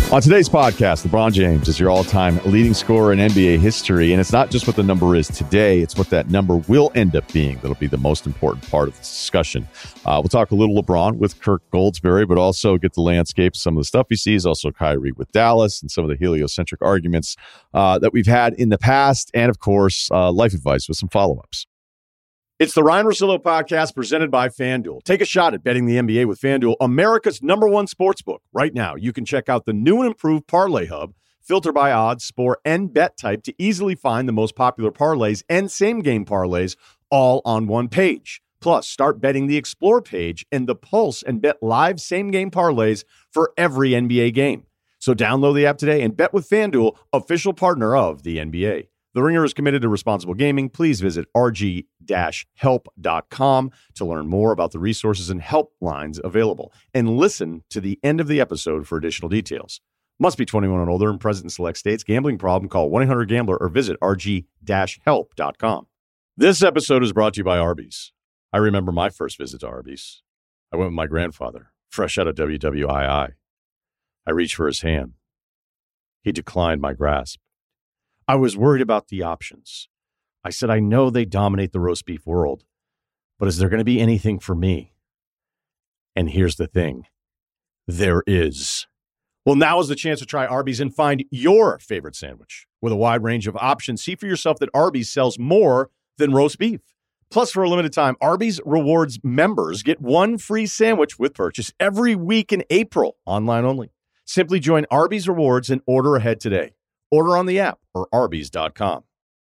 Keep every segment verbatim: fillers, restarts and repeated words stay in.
On today's podcast, LeBron James is your all-time leading scorer in N B A history, and it's not just what the number is today, it's what that number will end up being that'll be the most important part of the discussion. Uh, we'll talk a little LeBron with Kirk Goldsberry, but also get the landscape, some of the stuff he sees, also Kyrie with Dallas, and some of the heliocentric arguments uh, that we've had in the past, and of course, uh, life advice with some follow-ups. It's the Ryan Russillo podcast presented by FanDuel. Take a shot at betting the N B A with FanDuel, America's number one sportsbook. Right now, you can check out the new and improved Parlay Hub, filter by odds, score, and bet type to easily find the most popular parlays and same-game parlays all on one page. Plus, start betting the Explore page and the Pulse and bet live same-game parlays for every N B A game. So download the app today and bet with FanDuel, official partner of the N B A. The Ringer is committed to responsible gaming. Please visit r g dash help dot com to learn more about the resources and helplines available. And listen to the end of the episode for additional details. Must be twenty-one and older and present in select states. Gambling problem? Call one eight hundred gambler or visit r g dash help dot com. This episode is brought to you by Arby's. I remember my first visit to Arby's. I went with my grandfather, fresh out of W W I I. I reached for his hand. He declined my grasp. I was worried about the options. I said, I know they dominate the roast beef world, but is there going to be anything for me? And here's the thing. There is. Well, now is the chance to try Arby's and find your favorite sandwich. With a wide range of options, see for yourself that Arby's sells more than roast beef. Plus, for a limited time, Arby's Rewards members get one free sandwich with purchase every week in April, online only. Simply join Arby's Rewards and order ahead today. Order on the app or arby's dot com.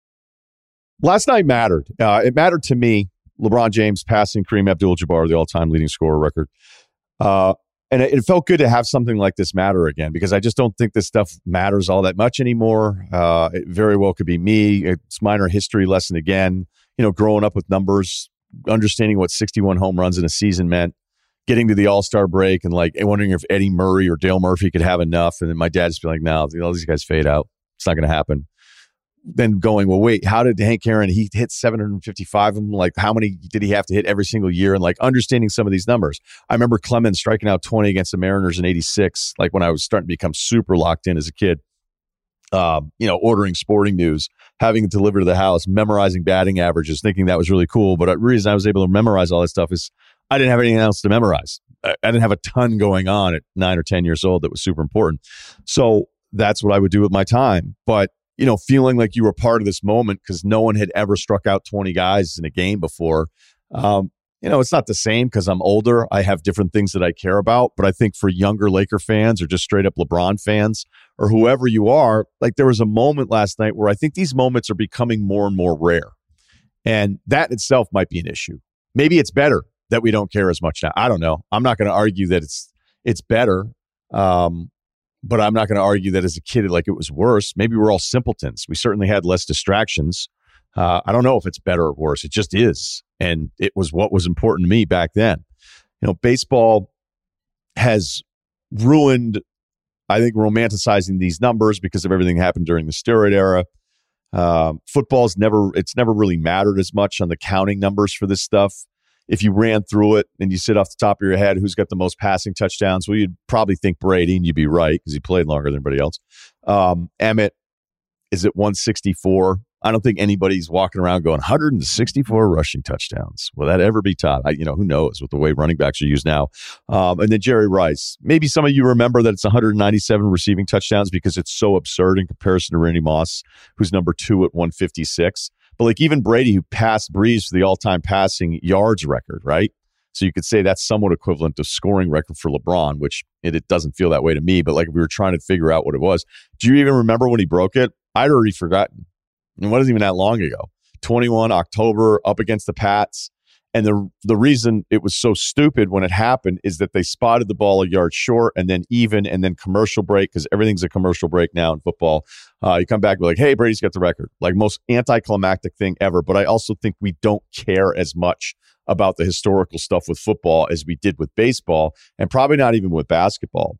Last night mattered. Uh, it mattered to me. LeBron James passing Kareem Abdul-Jabbar, the all-time leading scorer record. Uh, and it, it felt good to have something like this matter again, because I just don't think this stuff matters all that much anymore. Uh, it very well could be me. It's minor history lesson again. You know, growing up with numbers, understanding what sixty-one home runs in a season meant, getting to the All-Star break and like wondering if Eddie Murray or Dale Murphy could have enough. And then my dad just be like, no, all these guys fade out. It's not going to happen. Then going, well, wait, how did Hank Aaron, he hit seven hundred fifty-five of them? Like, how many did he have to hit every single year? And like understanding some of these numbers. I remember Clemens striking out twenty against the Mariners in eighty-six, like when I was starting to become super locked in as a kid. Um, you know, ordering sporting news, having it delivered to the house, memorizing batting averages, thinking that was really cool. But the reason I was able to memorize all that stuff is I didn't have anything else to memorize. I, I didn't have a ton going on at nine or ten years old that was super important. So that's what I would do with my time. But, you know, feeling like you were part of this moment because no one had ever struck out twenty guys in a game before. Um, you know, it's not the same because I'm older. I have different things that I care about. But I think for younger Laker fans or just straight up LeBron fans or whoever you are, like there was a moment last night where I think these moments are becoming more and more rare. And that itself might be an issue. Maybe it's better that we don't care as much now. I don't know. I'm not going to argue that it's it's better. Um, but I'm not going to argue that as a kid, like it was worse. Maybe we're all simpletons. We certainly had less distractions. Uh, I don't know if it's better or worse. It just is. And it was what was important to me back then. You know, baseball has ruined, I think, romanticizing these numbers because of everything that happened during the steroid era. Um, football's never, it's never really mattered as much on the counting numbers for this stuff. If you ran through it and you sit off the top of your head, who's got the most passing touchdowns? Well, you'd probably think Brady, and you'd be right because he played longer than everybody else. Um, Emmett is at one sixty-four. I don't think anybody's walking around going one hundred sixty-four rushing touchdowns. Will that ever be topped? I, you know, who knows with the way running backs are used now. Um, and then Jerry Rice. Maybe some of you remember that it's one hundred ninety-seven receiving touchdowns because it's so absurd in comparison to Randy Moss, who's number two at one fifty-six. But like even Brady, who passed Breeze for the all-time passing yards record, right? So you could say that's somewhat equivalent to scoring record for LeBron, which it, it doesn't feel that way to me. But like if we were trying to figure out what it was, do you even remember when he broke it? I'd already forgotten. It wasn't even that long ago. twenty-one October up against the Pats. And the the reason it was so stupid when it happened is that they spotted the ball a yard short and then even and then commercial break, because everything's a commercial break now in football. Uh, you come back and be like, hey, Brady's got the record. Like most anticlimactic thing ever. But I also think we don't care as much about the historical stuff with football as we did with baseball, and probably not even with basketball.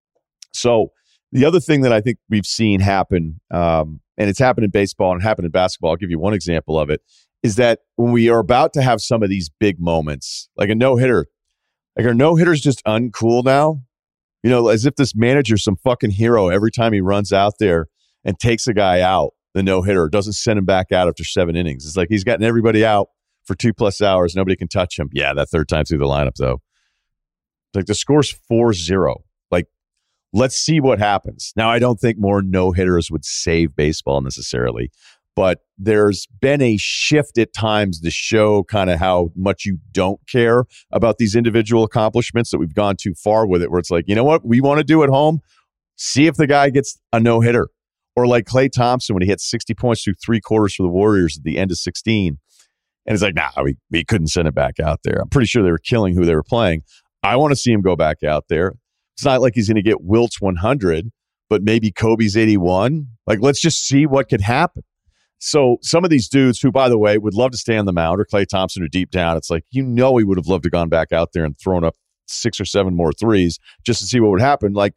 So the other thing that I think we've seen happen, um, and it's happened in baseball and happened in basketball, I'll give you one example of it, is that when we are about to have some of these big moments, like a no-hitter, like our no-hitter's just uncool now. You know, as if this manager's some fucking hero every time he runs out there and takes a guy out, the no-hitter, doesn't send him back out after seven innings. It's like he's gotten everybody out for two plus hours. Nobody can touch him. Yeah, that third time through the lineup, though. Like the score's four zero. Like, let's see what happens. Now, I don't think more no-hitters would save baseball necessarily, but there's been a shift at times to show kind of how much you don't care about these individual accomplishments, that we've gone too far with it, where it's like, you know what we want to do at home? See if the guy gets a no-hitter. Or like Klay Thompson when he hit sixty points through three quarters for the Warriors at the end of sixteen. And it's like, nah, we, we couldn't send him back out there. I'm pretty sure they were killing who they were playing. I want to see him go back out there. It's not like he's going to get Wilt's one hundred, but maybe Kobe's eighty-one. Like, let's just see what could happen. So some of these dudes who, by the way, would love to stay on the mound, or Klay Thompson, or deep down, it's like, you know, he would have loved to gone back out there and thrown up six or seven more threes just to see what would happen. Like,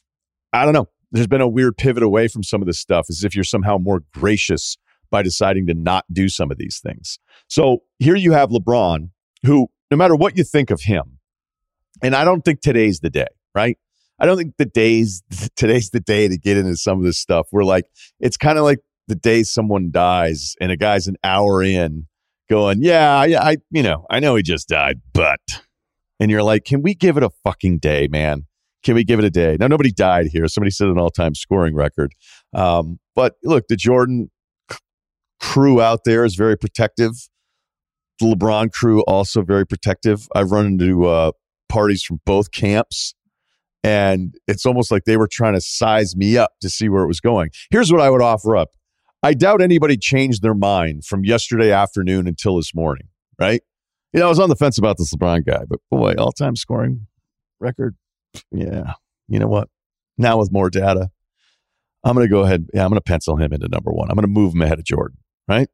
I don't know. There's been a weird pivot away from some of this stuff, as if you're somehow more gracious by deciding to not do some of these things. So here you have LeBron, who, no matter what you think of him, and I don't think today's the day, right? I don't think the days today's the day to get into some of this stuff. We're like, it's kind of like the day someone dies and a guy's an hour in going, yeah, I, I, you know, I know he just died, but, and you're like, can we give it a fucking day, man? Can we give it a day? Now, nobody died here. Somebody set an all-time scoring record. Um, but look, the Jordan c- crew out there is very protective. The LeBron crew also very protective. I've run into uh, parties from both camps, and it's almost like they were trying to size me up to see where it was going. Here's what I would offer up. I doubt anybody changed their mind from yesterday afternoon until this morning, right? You know, I was on the fence about this LeBron guy, but boy, all-time scoring record. Yeah. You know what? Now with more data, I'm going to go ahead. Yeah, I'm going to pencil him into number one. I'm going to move him ahead of Jordan, right?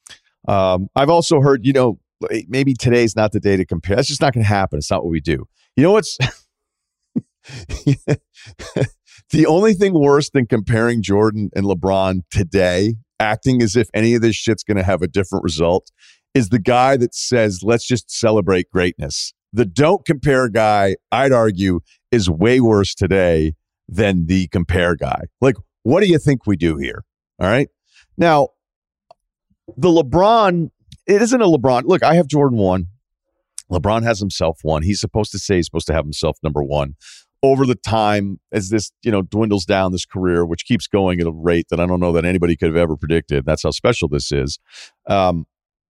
Um, I've also heard, you know, maybe today's not the day to compare. That's just not going to happen. It's not what we do. You know what's the only thing worse than comparing Jordan and LeBron today, acting as if any of this shit's going to have a different result, is the guy that says, let's just celebrate greatness. The don't compare guy, I'd argue, is way worse today than the compare guy. Like, what do you think we do here? All right. Now, the LeBron, it isn't a LeBron. Look, I have Jordan one. LeBron has himself one. He's supposed to say he's supposed to have himself number one. Over the time, as this, you know, dwindles down this career, which keeps going at a rate that I don't know that anybody could have ever predicted. That's how special this is. Um,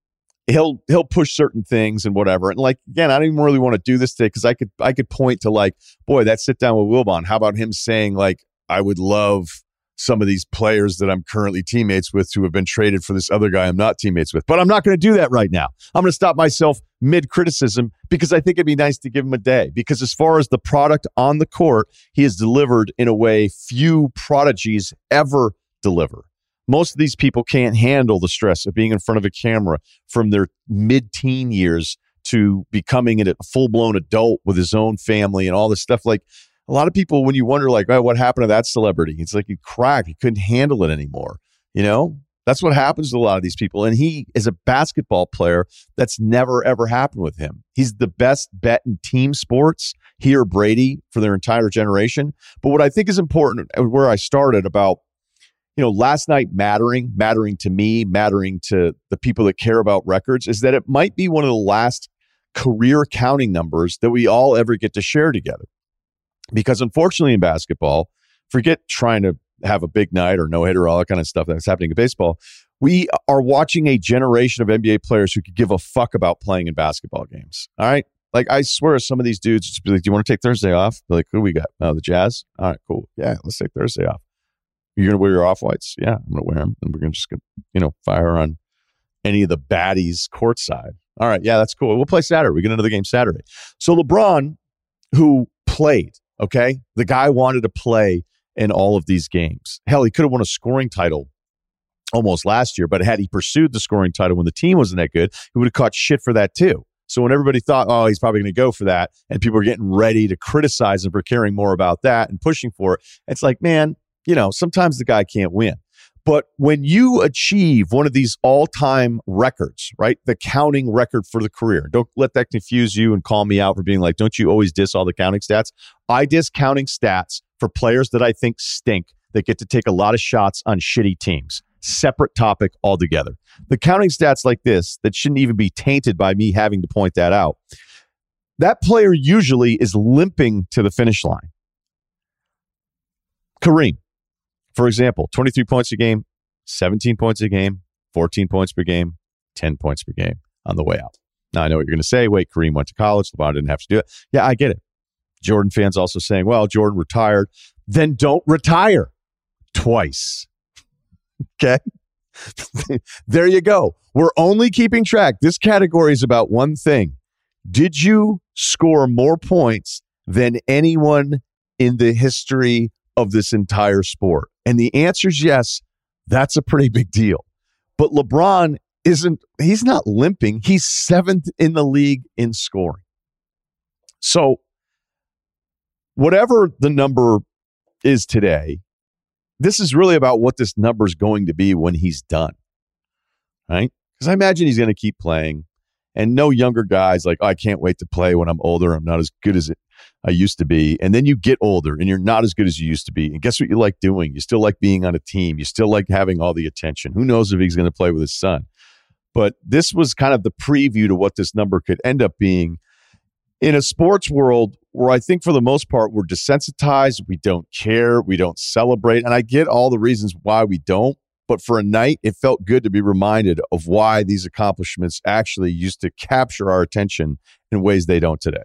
He'll he'll push certain things and whatever. And like, again, I don't even really want to do this today because I could I could point to like, boy, that sit down with Wilbon. How about him saying like, I would love some of these players that I'm currently teammates with to have been traded for this other guy I'm not teammates with. But I'm not going to do that right now. I'm going to stop myself mid-criticism because I think it'd be nice to give him a day. Because as far as the product on the court, he has delivered in a way few prodigies ever deliver. Most of these people can't handle the stress of being in front of a camera from their mid-teen years to becoming a full-blown adult with his own family and all this stuff. Like, a lot of people, when you wonder, like, oh, what happened to that celebrity? It's like he cracked. He couldn't handle it anymore. You know? That's what happens to a lot of these people. And he is a basketball player. That's never, ever happened with him. He's the best bet in team sports, he or Brady, for their entire generation. But what I think is important, where I started about, you know, last night mattering, mattering to me, mattering to the people that care about records, is that it might be one of the last career counting numbers that we all ever get to share together. Because unfortunately in basketball, forget trying to have a big night or no-hitter, all that kind of stuff that's happening in baseball, we are watching a generation of N B A players who could give a fuck about playing in basketball games. All right? Like, I swear some of these dudes just be like, do you want to take Thursday off? Be like, who do we got? Oh, the Jazz? All right, cool. Yeah, let's take Thursday off. You're going to wear your off-whites? Yeah, I'm going to wear them. And we're going to just, you know, fire on any of the baddies courtside. All right, yeah, that's cool. We'll play Saturday. We get into the game Saturday. So LeBron, who played, okay? The guy wanted to play in all of these games. Hell, he could have won a scoring title almost last year, but had he pursued the scoring title when the team wasn't that good, he would have caught shit for that too. So when everybody thought, oh, he's probably going to go for that, and people were getting ready to criticize him for caring more about that and pushing for it, it's like, man, you know, sometimes the guy can't win. But when you achieve one of these all-time records, right, the counting record for the career, don't let that confuse you and call me out for being like, don't you always diss all the counting stats? I diss counting stats for players that I think stink, that get to take a lot of shots on shitty teams. Separate topic altogether. The counting stats like this that shouldn't even be tainted by me having to point that out. That player usually is limping to the finish line. Kareem, for example, twenty-three points a game, seventeen points a game, fourteen points per game, ten points per game on the way out. Now, I know what you're going to say. Wait, Kareem went to college. LeBron didn't have to do it. Yeah, I get it. Jordan fans also saying, well, Jordan retired. Then don't retire twice. Okay? There you go. We're only keeping track. This category is about one thing. Did you score more points than anyone in the history of this entire sport? And the answer is yes. That's a pretty big deal. But LeBron isn't, he's not limping. He's seventh in the league in scoring. So whatever the number is today, this is really about what this number is going to be when he's done, right? Because I imagine he's going to keep playing, and no younger guys like, oh, I can't wait to play when I'm older. I'm not as good as it, I used to be. And then you get older, and you're not as good as you used to be. And guess what you like doing? You still like being on a team. You still like having all the attention. Who knows if he's going to play with his son? But this was kind of the preview to what this number could end up being in a sports world where I think for the most part, we're desensitized. We don't care. We don't celebrate. And I get all the reasons why we don't. But for a night, it felt good to be reminded of why these accomplishments actually used to capture our attention in ways they don't today.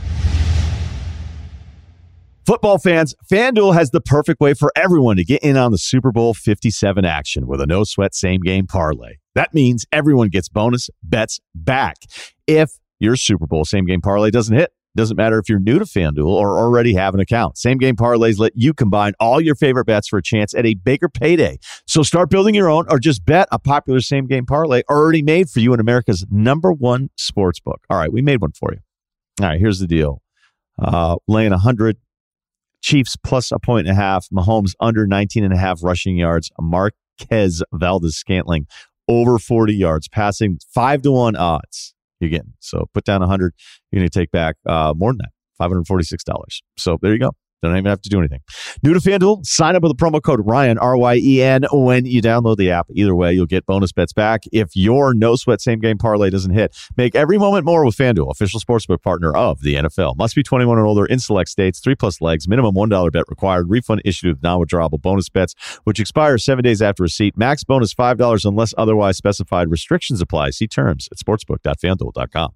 Football fans, FanDuel has the perfect way for everyone to get in on the Super Bowl fifty-seven action with a no-sweat same-game parlay. That means everyone gets bonus bets back if your Super Bowl same-game parlay doesn't hit. Doesn't matter if you're new to FanDuel or already have an account. Same-game parlays let you combine all your favorite bets for a chance at a bigger payday. So start building your own or just bet a popular same-game parlay already made for you in America's number one sports book. All right, we made one for you. All right, here's the deal. Uh, laying one hundred, Chiefs plus a point and a half, Mahomes under nineteen and a half rushing yards, Marquez Valdes-Scantling over forty yards, passing five to one odds. You're getting. So put down one hundred. You're going to take back uh, more than that, five hundred forty-six dollars. So there you go. Don't even have to do anything. New to FanDuel, sign up with the promo code Ryan, R Y E N, when you download the app. Either way, you'll get bonus bets back if your no-sweat same-game parlay doesn't hit. Make every moment more with FanDuel, official sportsbook partner of the N F L. Must be twenty-one and older in select states, three-plus legs, minimum one dollar bet required, refund issued with non-withdrawable bonus bets, which expire seven days after receipt. Max bonus five dollars unless otherwise specified. Restrictions apply. See terms at sportsbook dot fanduel dot com.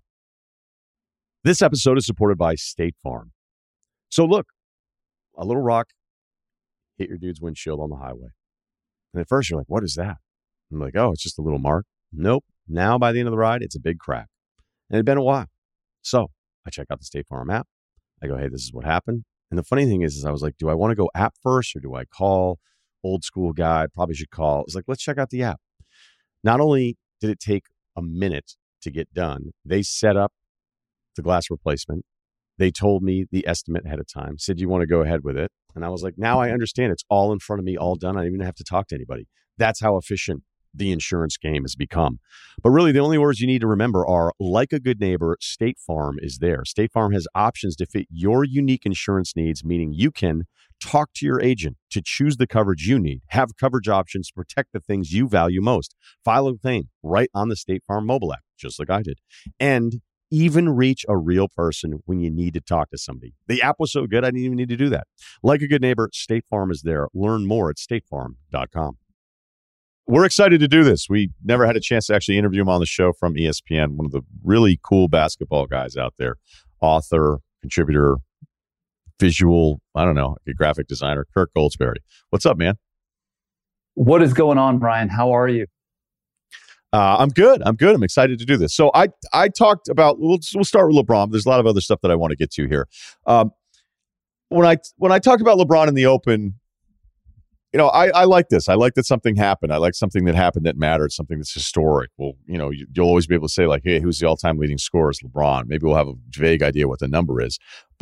This episode is supported by State Farm. So look, a little rock hit your dude's windshield on the highway. And at first you're like, what is that? I'm like, oh, it's just a little mark. Nope. Now by the end of the ride, it's a big crack. And it had been a while. So I check out the State Farm app. I go, hey, this is what happened. And the funny thing is, is I was like, do I want to go app first or do I call? Old school guy, probably should call. It's like, let's check out the app. Not only did it take a minute to get done, they set up the glass replacement. They told me the estimate ahead of time, said, you want to go ahead with it? And I was like, now I understand. It's all in front of me, all done. I don't even have to talk to anybody. That's how efficient the insurance game has become. But really, the only words you need to remember are, like a good neighbor, State Farm is there. State Farm has options to fit your unique insurance needs, meaning you can talk to your agent to choose the coverage you need, have coverage options to protect the things you value most, file a claim right on the State Farm mobile app, just like I did, and even reach a real person when you need to talk to somebody. The app was so good, I didn't even need to do that. Like a good neighbor, State Farm is there. Learn more at state farm dot com. We're excited to do this. We never had a chance to actually interview him on the show from E S P N, one of the really cool basketball guys out there, author, contributor, visual, I don't know, a graphic designer, Kirk Goldsberry. What's up, man? What is going on, Ryan? How are you? Uh, I'm good. I'm good. I'm excited to do this. So I I talked about, we'll, we'll start with LeBron. There's a lot of other stuff that I want to get to here. Um, when I when I talked about LeBron in the Open, you know, I, I like this. I like that something happened. I like something that happened that mattered, something that's historic. Well, you know, you, you'll always be able to say like, hey, who's the all-time leading scorer? Is LeBron. Maybe we'll have a vague idea what the number is. But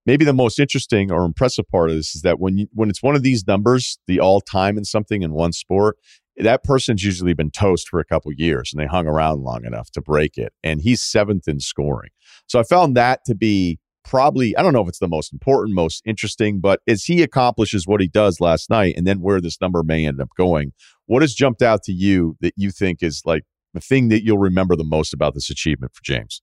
maybe the most interesting or impressive part of this is that when you, when it's one of these numbers, the all time in something in one sport, that person's usually been toast for a couple years and they hung around long enough to break it. And he's seventh in scoring. So I found that to be probably, I don't know if it's the most important, most interesting, but as he accomplishes what he does last night and then where this number may end up going, what has jumped out to you that you think is like the thing that you'll remember the most about this achievement for James?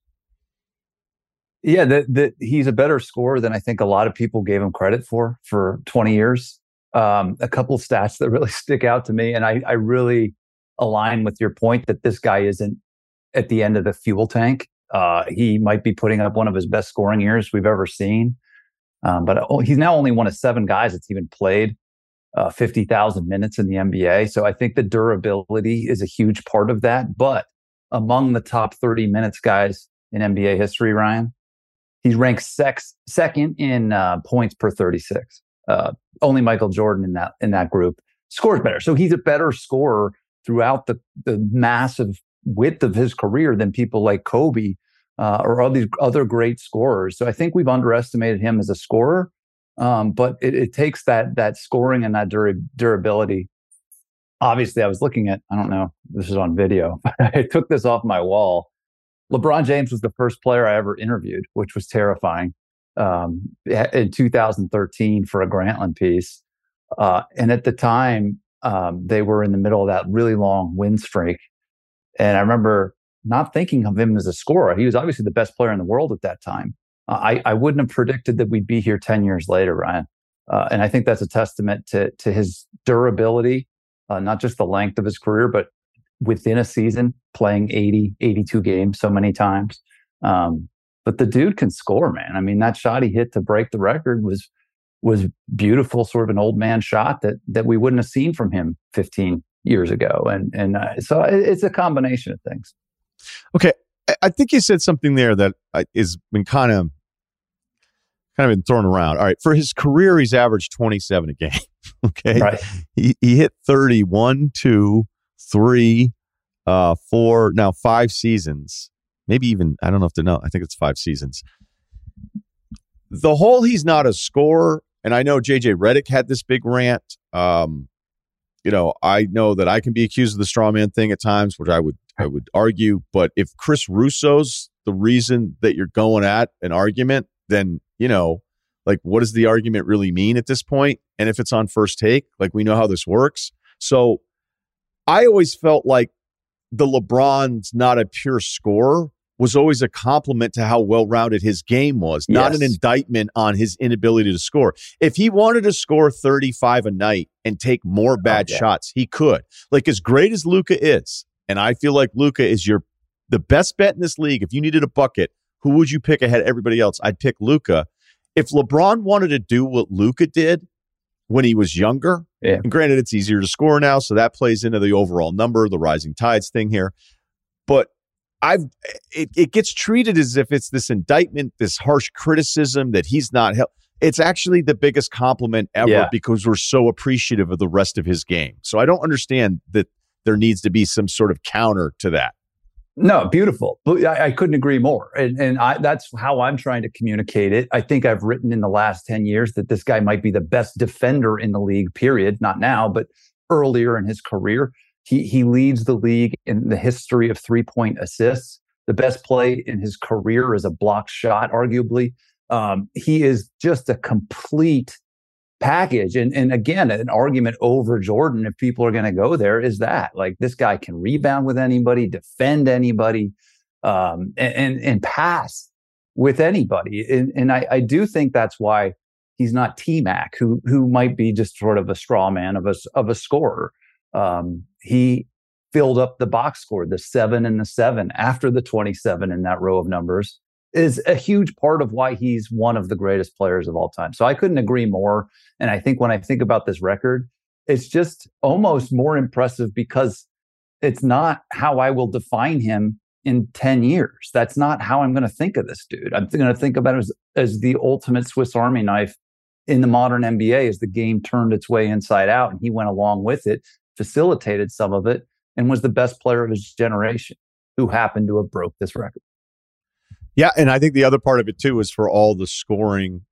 Yeah, that that he's a better scorer than I think a lot of people gave him credit for for twenty years. Um, a couple of stats that really stick out to me, and I, I really align with your point that this guy isn't at the end of the fuel tank. Uh, he might be putting up one of his best scoring years we've ever seen, um, but he's now only one of seven guys that's even played uh, fifty thousand minutes in the N B A. So I think the durability is a huge part of that. But among the top thirty minutes guys in N B A history, Ryan, he's ranked sex, second in uh, points per thirty-six. Uh, only Michael Jordan in that in that group scores better. So he's a better scorer throughout the, the massive width of his career than people like Kobe uh, or all these other great scorers. So I think we've underestimated him as a scorer. Um, but it, it takes that that scoring and that dura- durability. Obviously, I was looking at, I don't know, this is on video. I took this off my wall. LeBron James was the first player I ever interviewed, which was terrifying, um, in two thousand thirteen for a Grantland piece. Uh, and at the time, um, they were in the middle of that really long win streak. And I remember not thinking of him as a scorer. He was obviously the best player in the world at that time. Uh, I, I wouldn't have predicted that we'd be here ten years later, Ryan. Uh, and I think that's a testament to, to his durability, uh, not just the length of his career, but within a season, playing eighty, eighty-two games so many times. Um, but the dude can score, man. I mean, that shot he hit to break the record was was beautiful, sort of an old man shot that that we wouldn't have seen from him fifteen years ago. And and uh, so it, it's a combination of things. Okay, I think you said something there that has been kind of kind of been thrown around. All right, for his career, he's averaged twenty-seven a game. Okay, right. He he hit thirty-one, two, three, uh, four, now five seasons. Maybe even, I don't know if to know. I think it's five seasons. The whole he's not a scorer, and I know J J Redick had this big rant. Um, you know, I know that I can be accused of the straw man thing at times, which I would I would argue. But if Chris Russo's the reason that you're going at an argument, then, you know, like, what does the argument really mean at this point? And if it's on First Take, like, we know how this works. So I always felt like the LeBron's not a pure scorer was always a compliment to how well-rounded his game was, not yes. an indictment on his inability to score. If he wanted to score thirty-five a night and take more bad oh, yeah. shots, he could. Like, as great as Luka is, and I feel like Luka is your the best bet in this league. If you needed a bucket, who would you pick ahead of everybody else? I'd pick Luka. If LeBron wanted to do what Luka did when he was younger, yeah. and granted, it's easier to score now, so that plays into the overall number, the rising tides thing here. But I've it, it gets treated as if it's this indictment, this harsh criticism that he's not help. It's actually the biggest compliment ever yeah. because we're so appreciative of the rest of his game. So I don't understand that there needs to be some sort of counter to that. No, beautiful. But I, I couldn't agree more. And, and I, that's how I'm trying to communicate it. I think I've written in the last ten years that this guy might be the best defender in the league, period. Not now, but earlier in his career. He he leads the league in the history of three-point assists. The best play in his career is a blocked shot, arguably. Um, he is just a complete package. And, and again, an argument over Jordan, if people are going to go there, is that, like, this guy can rebound with anybody, defend anybody, um, and, and, and pass with anybody. And, and I, I do think that's why he's not T-Mac, who who might be just sort of a straw man of a, of a scorer. Um, he filled up the box score, the seven and the seven after the twenty-seven in that row of numbers is a huge part of why he's one of the greatest players of all time. So I couldn't agree more. And I think when I think about this record, it's just almost more impressive because it's not how I will define him in ten years. That's not how I'm going to think of this dude. I'm going to think about it as, as the ultimate Swiss Army knife in the modern N B A as the game turned its way inside out and he went along with it, facilitated some of it, and was the best player of his generation who happened to have broke this record. Yeah, and I think the other part of it, too, is for all the scoring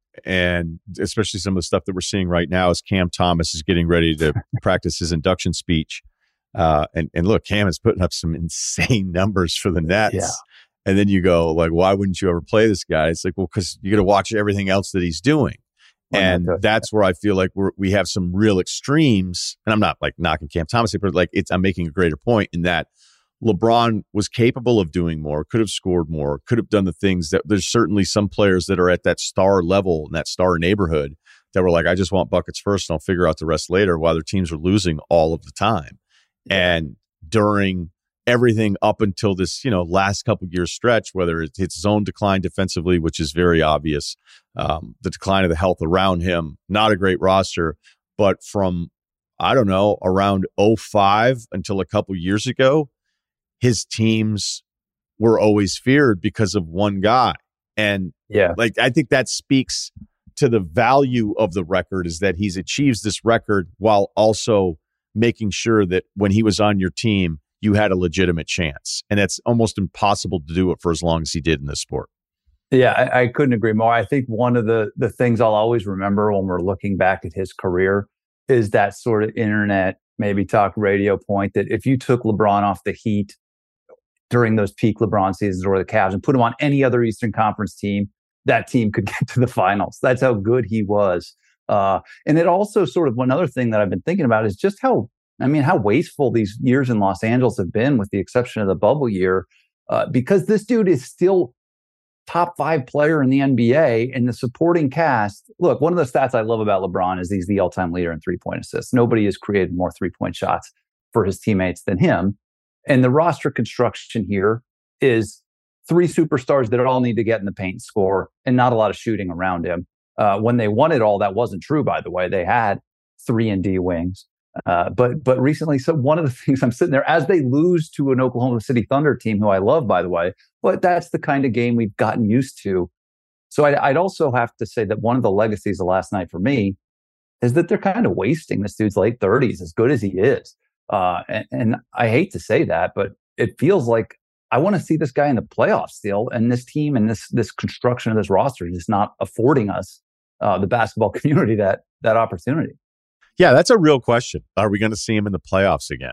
And especially some of the stuff that we're seeing right now as Cam Thomas is getting ready to practice his induction speech. Uh, and, and look, Cam is putting up some insane numbers for the Nets. Yeah. And then you go, like, why wouldn't you ever play this guy? It's like, well, because you got to watch everything else that he's doing. And that's where I feel like we're, we have some real extremes. And I'm not like knocking Cam Thomas, but like it's, I'm making a greater point in that LeBron was capable of doing more, could have scored more, could have done the things that there's certainly some players that are at that star level in that star neighborhood that were like, I just want buckets first and I'll figure out the rest later, while their teams are losing all of the time. And during everything up until this, you know, last couple years stretch, whether it's its zone decline defensively, which is very obvious, um, the decline of the health around him, not a great roster, but from, I don't know, around oh five until a couple years ago, his teams were always feared because of one guy. And yeah, like, I think that speaks to the value of the record, is that he's achieves this record while also making sure that when he was on your team, you had a legitimate chance. And it's almost impossible to do it for as long as he did in this sport. Yeah, I, I couldn't agree more. I think one of the the things I'll always remember when we're looking back at his career is that sort of internet, maybe talk radio point that if you took LeBron off the Heat during those peak LeBron seasons or the Cavs and put him on any other Eastern Conference team, that team could get to the finals. That's how good he was. Uh, and it also sort of, one other thing that I've been thinking about is just how, I mean, how wasteful these years in Los Angeles have been, with the exception of the bubble year, uh, because this dude is still top five player in the N B A, and the supporting cast. Look, one of the stats I love about LeBron is he's the all-time leader in three-point assists. Nobody has created more three-point shots for his teammates than him. And the roster construction here is three superstars that all need to get in the paint and score, and not a lot of shooting around him. Uh, when they won it all, that wasn't true, by the way. They had three and D wings. Uh, but but recently, so one of the things I'm sitting there, as they lose to an Oklahoma City Thunder team, who I love, by the way, but that's the kind of game we've gotten used to. So I'd, I'd also have to say that one of the legacies of last night for me is that they're kind of wasting this dude's late thirties, as good as he is. Uh, and, and I hate to say that, but it feels like I want to see this guy in the playoffs still. And this team and this this construction of this roster is just not affording us, uh, the basketball community, that that opportunity. Yeah, that's a real question. Are we going to see him in the playoffs again?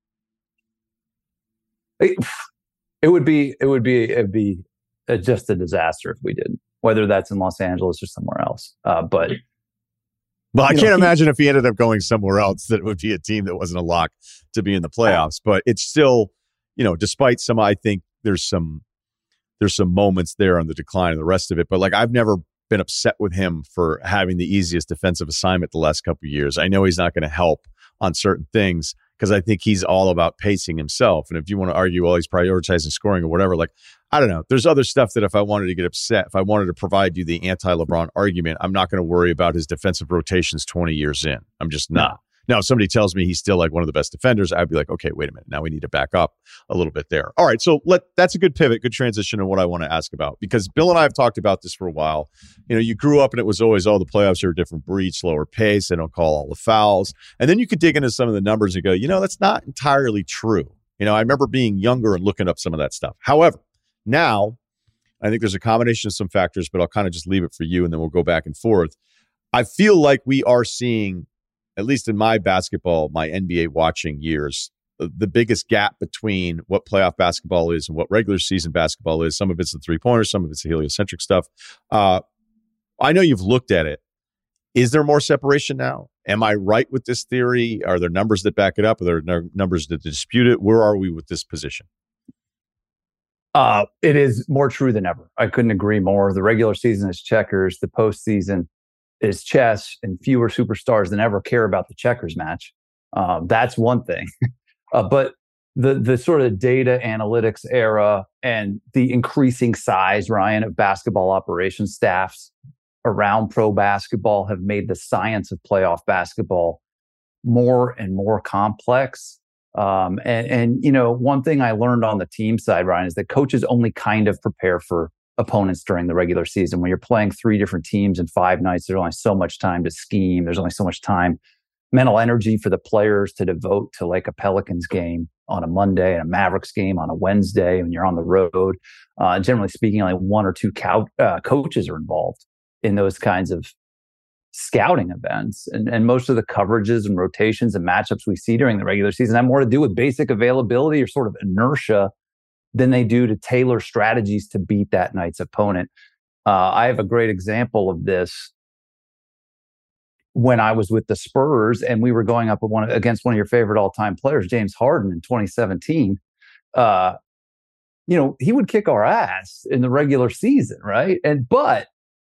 It, it would be it would be it'd be a, just a disaster if we didn't. Whether that's in Los Angeles or somewhere else, uh, but. Well, I You can't know, he- imagine if he ended up going somewhere else that it would be a team that wasn't a lock to be in the playoffs. But it's still, you know, despite some, I think there's some there's some moments there on the decline and the rest of it. But like, I've never been upset with him for having the easiest defensive assignment the last couple of years. I know he's not going to help on certain things, because I think he's all about pacing himself. And if you want to argue, well, he's prioritizing scoring or whatever, like, I don't know. There's other stuff that if I wanted to get upset, if I wanted to provide you the anti-LeBron argument, I'm not going to worry about his defensive rotations twenty years in. I'm just not. Now, if somebody tells me he's still like one of the best defenders, I'd be like, okay, wait a minute. Now we need to back up a little bit there. All right. So let that's a good pivot, good transition to what I want to ask about, because Bill and I have talked about this for a while. You know, you grew up and it was always, oh, the playoffs are a different breed, slower pace. They don't call all the fouls. And then you could dig into some of the numbers and go, you know, that's not entirely true. You know, I remember being younger and looking up some of that stuff. However, now I think there's a combination of some factors, but I'll kind of just leave it for you and then we'll go back and forth. I feel like we are seeing, at least in my basketball, my N B A watching years, the, the biggest gap between what playoff basketball is and what regular season basketball is. Some of it's the three-pointers, some of it's the heliocentric stuff. Uh, I know you've looked at it. Is there more separation now? Am I right with this theory? Are there numbers that back it up? Are there no numbers that dispute it? Where are we with this position? Uh, it is more true than ever. I couldn't agree more. The regular season is checkers. The postseason is chess, and fewer superstars than ever care about the checkers match. Um, that's one thing. uh, but the the sort of data analytics era and the increasing size, Ryan, of basketball operations staffs around pro basketball have made the science of playoff basketball more and more complex. Um, and, and, you know, one thing I learned on the team side, Ryan, is that coaches only kind of prepare for opponents during the regular season. When you're playing three different teams in five nights, there's only so much time to scheme. There's only so much time, mental energy for the players to devote to like a Pelicans game on a Monday and a Mavericks game on a Wednesday when you're on the road. Uh, generally speaking, only one or two co- uh, coaches are involved in those kinds of scouting events. And, and most of the coverages and rotations and matchups we see during the regular season have more to do with basic availability or sort of inertia than they do to tailor strategies to beat that night's opponent. Uh, I have a great example of this when I was with the Spurs and we were going up one, against one of your favorite all-time players, James Harden, in twenty seventeen. Uh, you know, he would kick our ass in the regular season, right? And but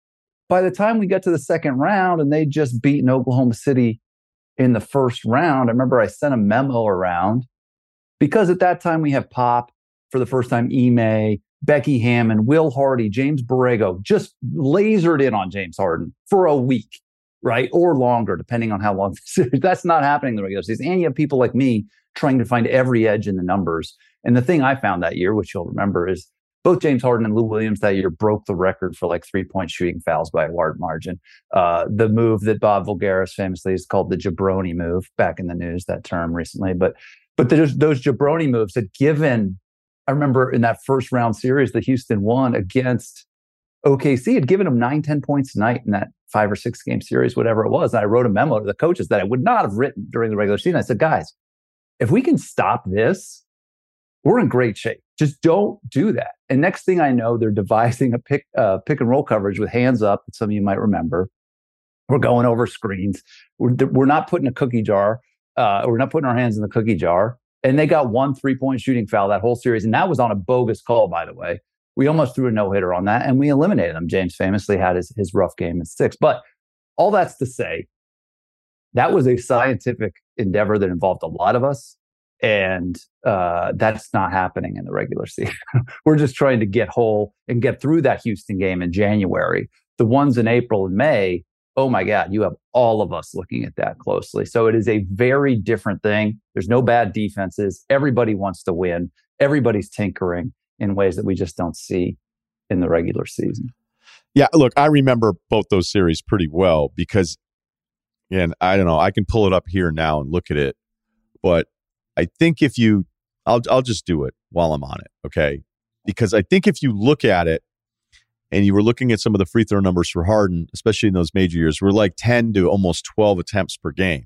by the time we got to the second round and they just beaten Oklahoma City in the first round, I remember I sent a memo around because at that time we have Pop for the first time, Ime, Becky Hammond, Will Hardy, James Borrego, just lasered in on James Harden for a week, right? Or longer, depending on how long. That's not happening in the regular season. And you have people like me trying to find every edge in the numbers. And the thing I found that year, which you'll remember, is both James Harden and Lou Williams that year broke the record for like three-point shooting fouls by a wide margin. Uh, the move that Bob Voulgaris famously is called the jabroni move, back in the news, that term recently. But but those, those jabroni moves had given, I remember in that first round series that Houston won against O K C, had given them nine, ten points a night in that five or six game series, whatever it was. And I wrote a memo to the coaches that I would not have written during the regular season. I said, guys, if we can stop this, we're in great shape. Just don't do that. And next thing I know, they're devising a pick uh, pick and roll coverage with hands up that some of you might remember. We're going over screens. We're, we're not putting a cookie jar. Uh, we're not putting our hands in the cookie jar. And they got one three-point shooting foul that whole series. And that was on a bogus call, by the way. We almost threw a no-hitter on that, and we eliminated them. James famously had his, his rough game in six. But all that's to say, that was a scientific endeavor that involved a lot of us. And uh, that's not happening in the regular season. We're just trying to get whole and get through that Houston game in January. The ones in April and May, oh my God, you have all of us looking at that closely. So it is a very different thing. There's no bad defenses. Everybody wants to win. Everybody's tinkering in ways that we just don't see in the regular season. Yeah, look, I remember both those series pretty well because, again, I don't know, I can pull it up here now and look at it, but I think if you, I'll I'll just do it while I'm on it, okay? Because I think if you look at it and you were looking at some of the free throw numbers for Harden, especially in those major years, we're like ten to almost twelve attempts per game.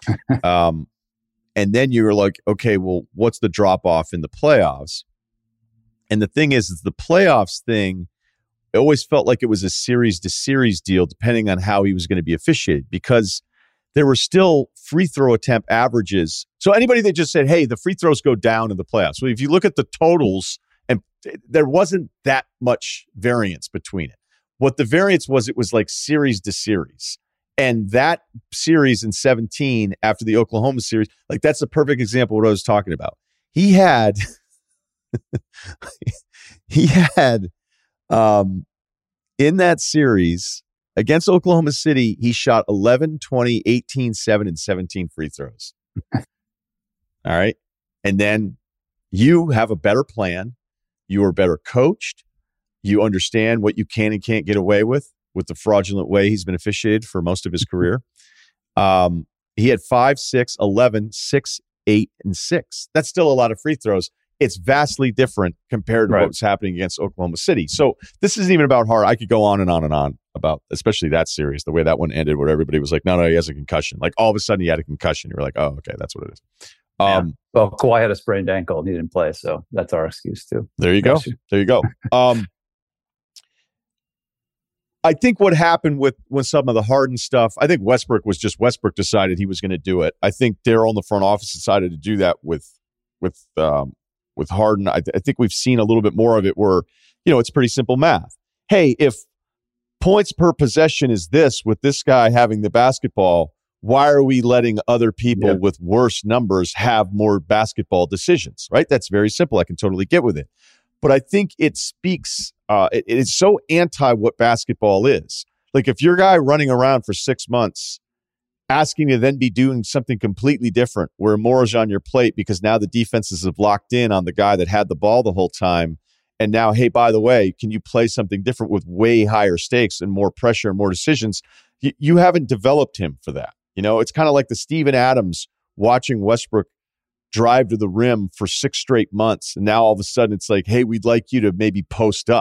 um, and then you were like, okay, well, what's the drop off in the playoffs? And the thing is, is the playoffs thing, it always felt like it was a series to series deal, depending on how he was going to be officiated, because there were still free throw attempt averages. So anybody that just said, hey, the free throws go down in the playoffs. So if you look at the totals, and there wasn't that much variance between it. What the variance was, it was like series to series. And that series in seventeen, after the Oklahoma series, like that's a perfect example of what I was talking about. He had, he had, um, in that series, against Oklahoma City, he shot eleven, twenty, eighteen, seven, and seventeen free throws. All right. And then you have a better plan. You are better coached. You understand what you can and can't get away with, with the fraudulent way he's been officiated for most of his career. Um, he had five, six, eleven, six, eight, and six. That's still a lot of free throws. It's vastly different compared to right. what was happening against Oklahoma City. So this isn't even about Hart. I could go on and on and on about, especially that series, the way that one ended, where everybody was like, no, no, he has a concussion. Like all of a sudden he had a concussion. You were like, oh, okay, that's what it is. Um, yeah. Well, Kawhi had a sprained ankle and he didn't play. So that's our excuse too. There you go. There you go. Um, I think what happened with, with some of the Harden stuff, I think Westbrook was just, Westbrook decided he was going to do it. I think Daryl in the front office decided to do that with, with, um, with Harden. I, th- I think we've seen a little bit more of it where, you know, it's pretty simple math. Hey, if points per possession is this with this guy having the basketball, why are we letting other people yep. with worse numbers have more basketball decisions, right? That's very simple. I can totally get with it. But I think it speaks, uh, it, it is so anti what basketball is. Like if your guy running around for six months asking to then be doing something completely different where more is on your plate because now the defenses have locked in on the guy that had the ball the whole time. And now, hey, by the way, can you play something different with way higher stakes and more pressure and more decisions? You, you haven't developed him for that. You know, it's kind of like the Steven Adams watching Westbrook drive to the rim for six straight months. And now all of a sudden it's like, hey, we'd like you to maybe post up.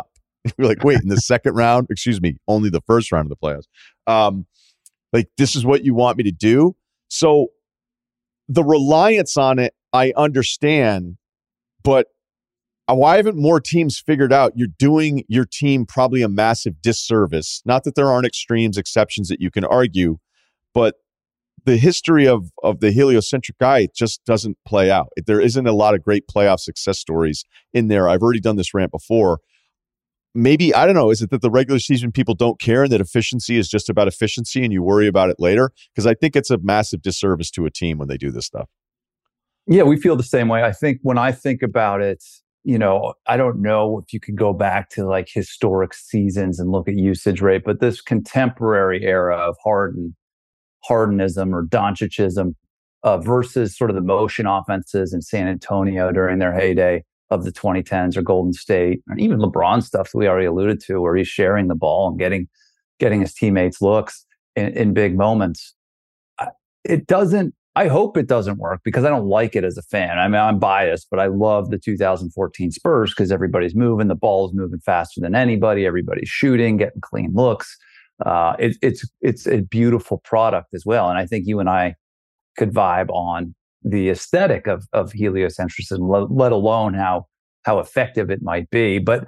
We're like, wait, in the second round, excuse me, only the first round of the playoffs. Um, like, this is what you want me to do? So the reliance on it, I understand, but why haven't more teams figured out you're doing your team probably a massive disservice? Not that there aren't extremes, exceptions that you can argue, but the history of of the heliocentric guy just doesn't play out. There isn't a lot of great playoff success stories in there. I've already done this rant before. Maybe, I don't know, is it that the regular season people don't care and that efficiency is just about efficiency and you worry about it later? Because I think it's a massive disservice to a team when they do this stuff. Yeah, we feel the same way. I think when I think about it, you know, I don't know if you could go back to like historic seasons and look at usage rate, but this contemporary era of Harden, Hardenism or Doncichism uh, versus sort of the motion offenses in San Antonio during their heyday of the twenty tens or Golden State, and even LeBron stuff that we already alluded to, where he's sharing the ball and getting getting his teammates looks in, in big moments. It doesn't, I hope it doesn't work because I don't like it as a fan. I mean, I'm biased, but I love the two thousand fourteen Spurs because everybody's moving, the ball's moving faster than anybody, everybody's shooting, getting clean looks. Uh, it, it's it's a beautiful product as well, and I think you and I could vibe on the aesthetic of of heliocentrism, let, let alone how how effective it might be. But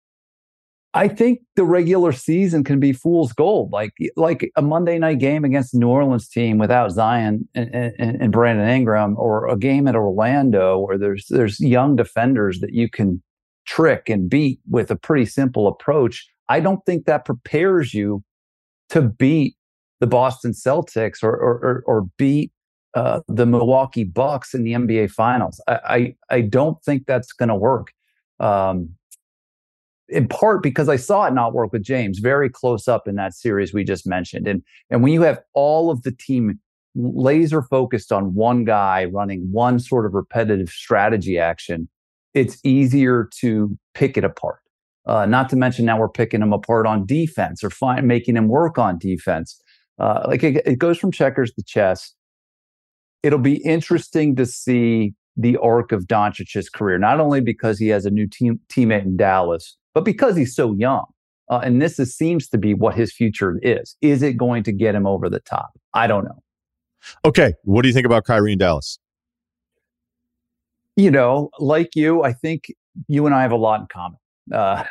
I think the regular season can be fool's gold, like like a Monday night game against the New Orleans team without Zion and, and, and Brandon Ingram, or a game at Orlando where there's there's young defenders that you can trick and beat with a pretty simple approach. I don't think that prepares you to beat the Boston Celtics or or, or, or beat uh, the Milwaukee Bucks in the N B A Finals. I I, I don't think that's going to work. Um, in part because I saw it not work with James very close up in that series we just mentioned. And, and when you have all of the team laser focused on one guy running one sort of repetitive strategy action, it's easier to pick it apart. Uh, not to mention now we're picking him apart on defense or find, making him work on defense. Uh, like it, it goes from checkers to chess. It'll be interesting to see the arc of Doncic's career, not only because he has a new team teammate in Dallas, but because he's so young. Uh, and this is, seems to be what his future is. Is it going to get him over the top? I don't know. Okay. What do you think about Kyrie in Dallas? You know, like you, I think you and I have a lot in common. Uh,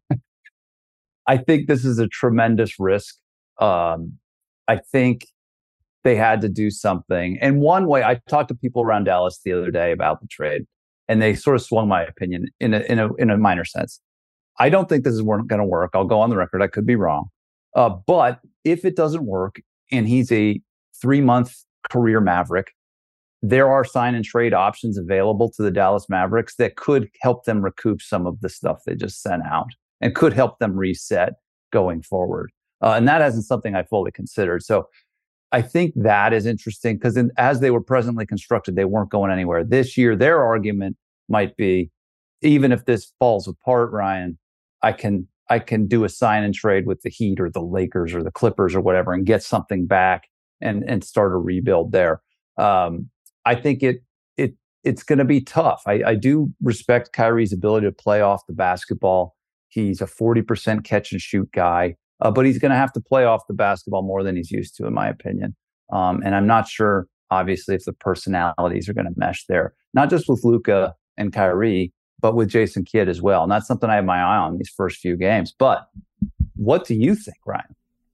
I think this is a tremendous risk. Um, I think they had to do something. And one way, I talked to people around Dallas the other day about the trade, and they sort of swung my opinion in a, in a, in a minor sense. I don't think this is going to work. I'll go on the record. I could be wrong. Uh, but if it doesn't work and he's a three-month career Maverick, there are sign and trade options available to the Dallas Mavericks that could help them recoup some of the stuff they just sent out and could help them reset going forward. Uh, and that isn't something I fully considered. So I think that is interesting because as they were presently constructed, they weren't going anywhere. This year, their argument might be, even if this falls apart, Ryan, I can I can do a sign and trade with the Heat or the Lakers or the Clippers or whatever and get something back and and start a rebuild there. Um, I think it it it's going to be tough. I, I do respect Kyrie's ability to play off the basketball. He's a forty percent catch and shoot guy, uh, but he's going to have to play off the basketball more than he's used to, in my opinion. Um, and I'm not sure, obviously, if the personalities are going to mesh there, not just with Luka and Kyrie, but with Jason Kidd as well. And that's something I have my eye on these first few games. But what do you think, Ryan?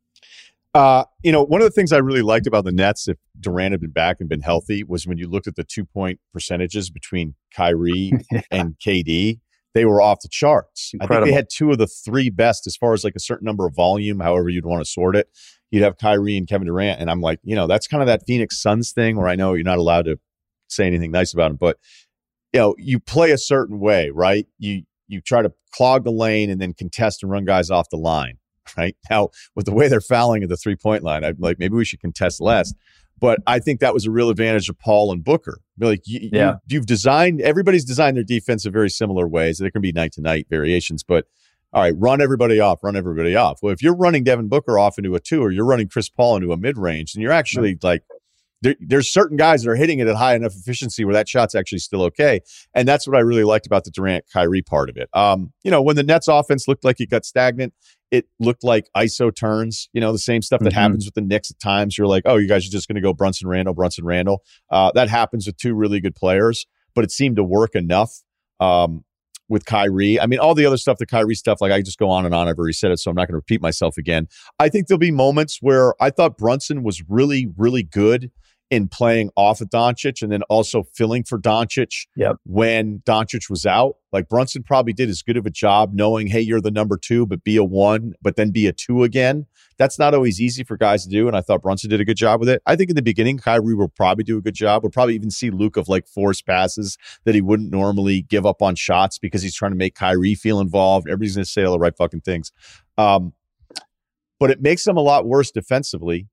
Uh, you know, one of the things I really liked about the Nets, if Durant had been back and been healthy, was when you looked at the two-point percentages between Kyrie yeah. and K D, they were off the charts. Incredible. I think they had two of the three best as far as like a certain number of volume, however you'd want to sort it. You'd have Kyrie and Kevin Durant. And I'm like, you know, that's kind of that Phoenix Suns thing where I know you're not allowed to say anything nice about them, but you know, you play a certain way, right? You you try to clog the lane and then contest and run guys off the line, right? Now, with the way they're fouling at the three-point line, I'm like, maybe we should contest less. But I think that was a real advantage of Paul and Booker. Like, you, yeah. you, you've designed, everybody's designed their defense in very similar ways. There can be night-to-night variations, but all right, run everybody off, run everybody off. Well, if you're running Devin Booker off into a two, or you're running Chris Paul into a mid-range, then you're actually right. like, there, there's certain guys that are hitting it at high enough efficiency where that shot's actually still okay. And that's what I really liked about the Durant Kyrie part of it. Um, you know, when the Nets offense looked like it got stagnant, it looked like I S O turns, you know, the same stuff that mm-hmm. happens with the Knicks at times. You're like, oh, you guys are just going to go Brunson Randall, Brunson Randall. Uh, that happens with two really good players, but it seemed to work enough um, with Kyrie. I mean, all the other stuff, the Kyrie stuff, like I just go on and on. I've already said it, so I'm not going to repeat myself again. I think there'll be moments where I thought Brunson was really, really good in playing off of Doncic and then also filling for Doncic yep. when Doncic was out. Like Brunson probably did as good of a job knowing, hey, you're the number two, but be a one, but then be a two again. That's not always easy for guys to do, and I thought Brunson did a good job with it. I think in the beginning, Kyrie will probably do a good job. We'll probably even see Luke of like forced passes that he wouldn't normally give up on shots because he's trying to make Kyrie feel involved. Everybody's going to say all the right fucking things. Um, but it makes them a lot worse defensively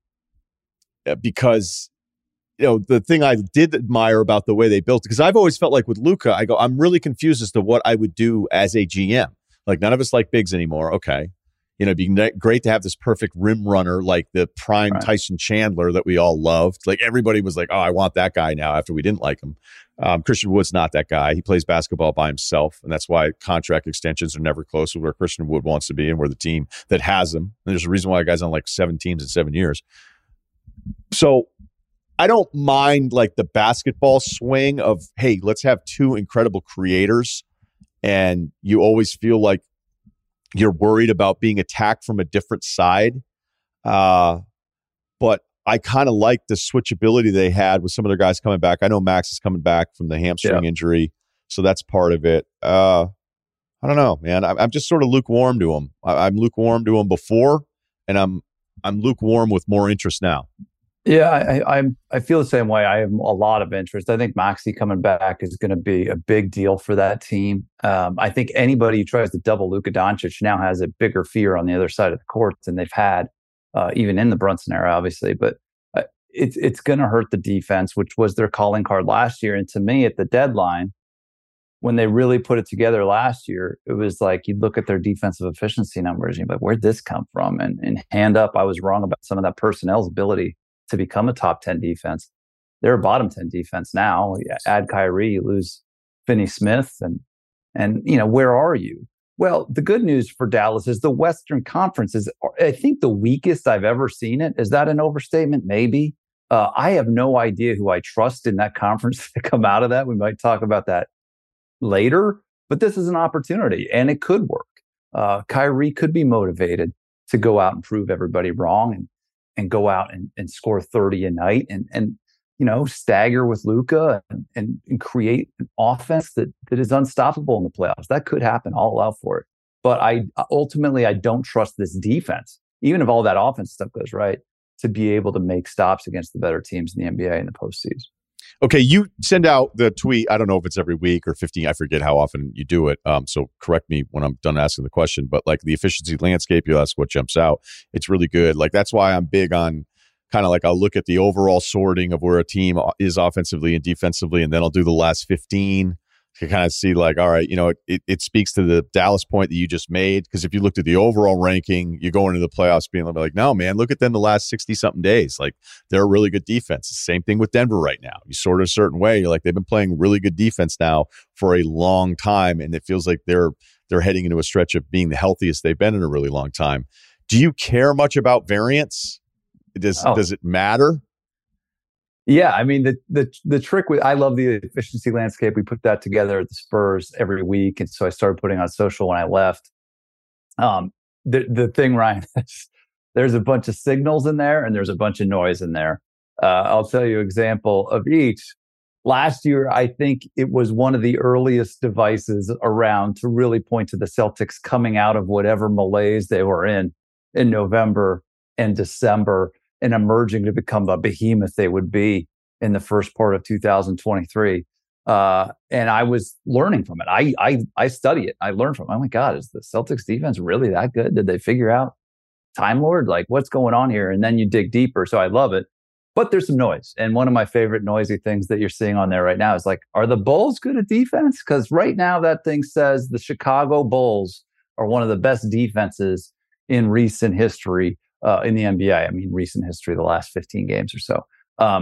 because you know, the thing I did admire about the way they built, because I've always felt like with Luka, I go, I'm really confused as to what I would do as a G M. Like, none of us like bigs anymore. Okay. You know, it'd be ne- great to have this perfect rim runner, like the prime right. Tyson Chandler that we all loved. Like, everybody was like, oh, I want that guy now after we didn't like him. Um, Christian Wood's not that guy. He plays basketball by himself. And that's why contract extensions are never close to where Christian Wood wants to be and where the team that has him. And there's a reason why a guy's on like seven teams in seven years. So, I don't mind like the basketball swing of, hey, let's have two incredible creators. And you always feel like you're worried about being attacked from a different side. Uh, but I kind of like the switchability they had with some of their guys coming back. I know Max is coming back from the hamstring yeah. injury. So that's part of it. Uh, I don't know, man. I'm, I'm just sort of lukewarm to him. I, I'm lukewarm to him before, and I'm I'm lukewarm with more interest now. Yeah, I, I'm. I feel the same way. I have a lot of interest. I think Maxey coming back is going to be a big deal for that team. Um, I think anybody who tries to double Luka Doncic now has a bigger fear on the other side of the court than they've had, uh, even in the Brunson era, obviously. But uh, it's it's going to hurt the defense, which was their calling card last year. And to me, at the deadline, when they really put it together last year, it was like you'd look at their defensive efficiency numbers and you're like, where'd this come from? And, and hand up, I was wrong about some of that personnel's ability to become a top ten defense. They're a bottom ten defense now. You add Kyrie, you lose Finney Smith, and and you know, where are you? Well, the good news for Dallas is the Western Conference is, I think, the weakest I've ever seen it. Is that an overstatement? Maybe. Uh, I have no idea who I trust in that conference to come out of that. We might talk about that later, but this is an opportunity, and it could work. Uh, Kyrie could be motivated to go out and prove everybody wrong, and and go out and, and score thirty a night and, and you know, stagger with Luka and, and, and create an offense that, that is unstoppable in the playoffs. That could happen. I'll allow for it. But I ultimately, I don't trust this defense, even if all that offense stuff goes right, to be able to make stops against the better teams in the N B A in the postseason. Okay, you send out the tweet. I don't know if it's every week or fifteen. I forget how often you do it. Um, so correct me when I'm done asking the question. But like the efficiency landscape, you'll ask what jumps out. It's really good. Like that's why I'm big on kind of like I'll look at the overall sorting of where a team is offensively and defensively, and then I'll do the last fifteen to kind of see like, all right, you know, it, it, it speaks to the Dallas point that you just made. Because if you looked at the overall ranking, you go into the playoffs being like, no, man, look at them the last sixty-something days. Like, they're a really good defense. Same thing with Denver right now. You sort of a certain way. You're like, they've been playing really good defense now for a long time, and it feels like they're they're heading into a stretch of being the healthiest they've been in a really long time. Do you care much about variance? Does oh. does it matter? Yeah, I mean the the the trick with I love the efficiency landscape. We put that together at the Spurs every week, and so I started putting on social when I left. Um, the the thing, Ryan, there's a bunch of signals in there, and there's a bunch of noise in there. Uh, I'll tell you an example of each. Last year, I think it was one of the earliest devices around to really point to the Celtics coming out of whatever malaise they were in in November and December, and emerging to become the behemoth they would be in the first part of two thousand twenty-three. Uh, and I was learning from it. I, I I study it. I learned from it. Oh my God, is the Celtics defense really that good? Did they figure out Time Lord? Like, what's going on here? And then you dig deeper. So I love it. But there's some noise. And one of my favorite noisy things that you're seeing on there right now is like, are the Bulls good at defense? Because right now that thing says the Chicago Bulls are one of the best defenses in recent history. Uh, in the N B A, I mean, recent history, the last fifteen games or so. Um,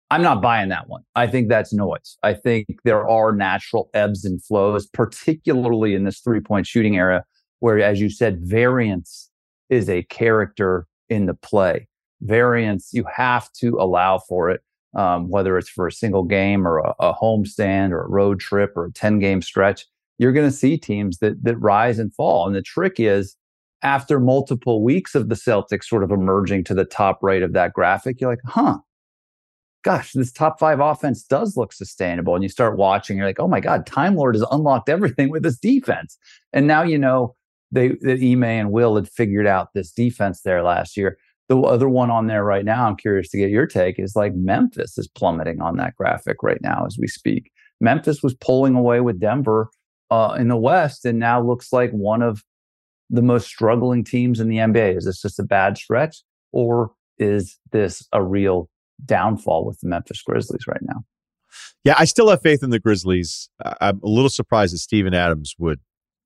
I'm not buying that one. I think that's noise. I think there are natural ebbs and flows, particularly in this three-point shooting era, where, as you said, variance is a character in the play. Variance, you have to allow for it, um, whether it's for a single game or a, a homestand or a road trip or a ten-game stretch. You're going to see teams that that rise and fall. And the trick is, after multiple weeks of the Celtics sort of emerging to the top right of that graphic, you're like, huh, gosh, this top five offense does look sustainable. And you start watching, you're like, oh my God, Time Lord has unlocked everything with this defense. And now you know they that Ime and Will had figured out this defense there last year. The other one on there right now, I'm curious to get your take, is like Memphis is plummeting on that graphic right now as we speak. Memphis was pulling away with Denver uh, in the West and now looks like one of the most struggling teams in the N B A. Is this just a bad stretch, or is this a real downfall with the Memphis Grizzlies right now? Yeah, I still have faith in the Grizzlies. I'm a little surprised that Steven Adams would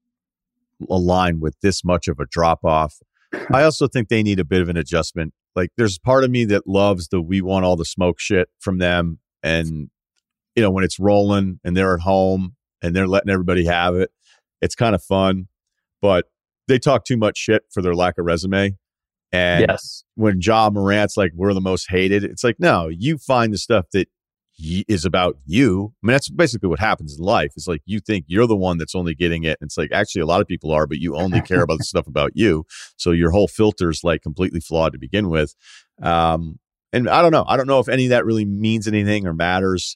align with this much of a drop-off. I also think they need a bit of an adjustment. Like, there's part of me that loves the we want all the smoke shit from them. And, you know, when it's rolling and they're at home and they're letting everybody have it, it's kind of fun. But they talk too much shit for their lack of resume. And yes. when Ja Morant's like, we're the most hated, it's like, no, you find the stuff that y- is about you. I mean, that's basically what happens in life. It's like, you think you're the one that's only getting it. And it's like, actually, a lot of people are, but you only care about the stuff about you. So your whole filter's like completely flawed to begin with. Um, and I don't know. I don't know if any of that really means anything or matters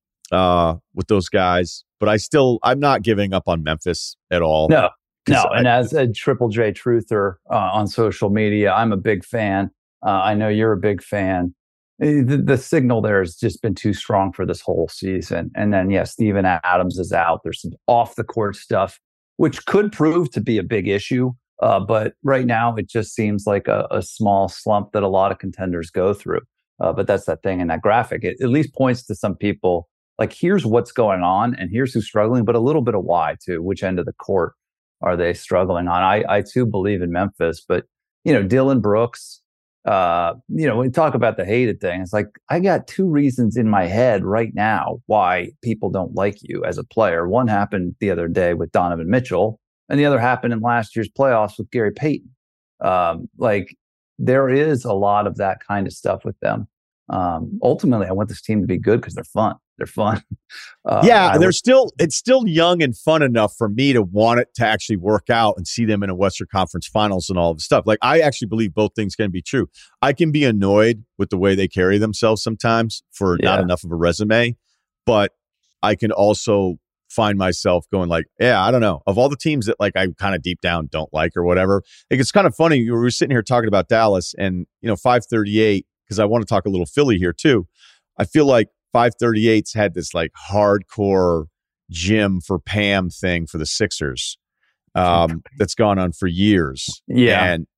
uh, with those guys. But I still, I'm not giving up on Memphis at all. No. No, I, and as a Triple J truther uh, on social media, I'm a big fan. Uh, I know you're a big fan. The, the signal there has just been too strong for this whole season. And then, yeah, Steven Adams is out. There's some off-the-court stuff, which could prove to be a big issue. Uh, but right now, it just seems like a, a small slump that a lot of contenders go through. Uh, but that's that thing in that graphic. It at least points to some people, like, here's what's going on, and here's who's struggling, but a little bit of why, too. Which end of the court are they struggling on? I, I too believe in Memphis, but, you know, Dylan Brooks, uh, you know, when we talk about the hated thing, it's like, I got two reasons in my head right now why people don't like you as a player. One happened the other day with Donovan Mitchell, and the other happened in last year's playoffs with Gary Payton. Um, like, there is a lot of that kind of stuff with them. Um, ultimately, I want this team to be good because they're fun. They're fun. Uh, yeah, I they're would, still, it's still young and fun enough for me to want it to actually work out and see them in a Western Conference Finals and all of the stuff. Like, I actually believe both things can be true. I can be annoyed with the way they carry themselves sometimes for yeah. not enough of a resume, but I can also find myself going like, yeah, I don't know. Of all the teams that like I kind of deep down don't like or whatever, like, it's kind of funny. We were sitting here talking about Dallas and, you know, five thirty-eight, because I want to talk a little Philly here too. I feel like five thirty-eight's had this like hardcore Jim for Pam thing for the Sixers um, that's gone on for years. Yeah. And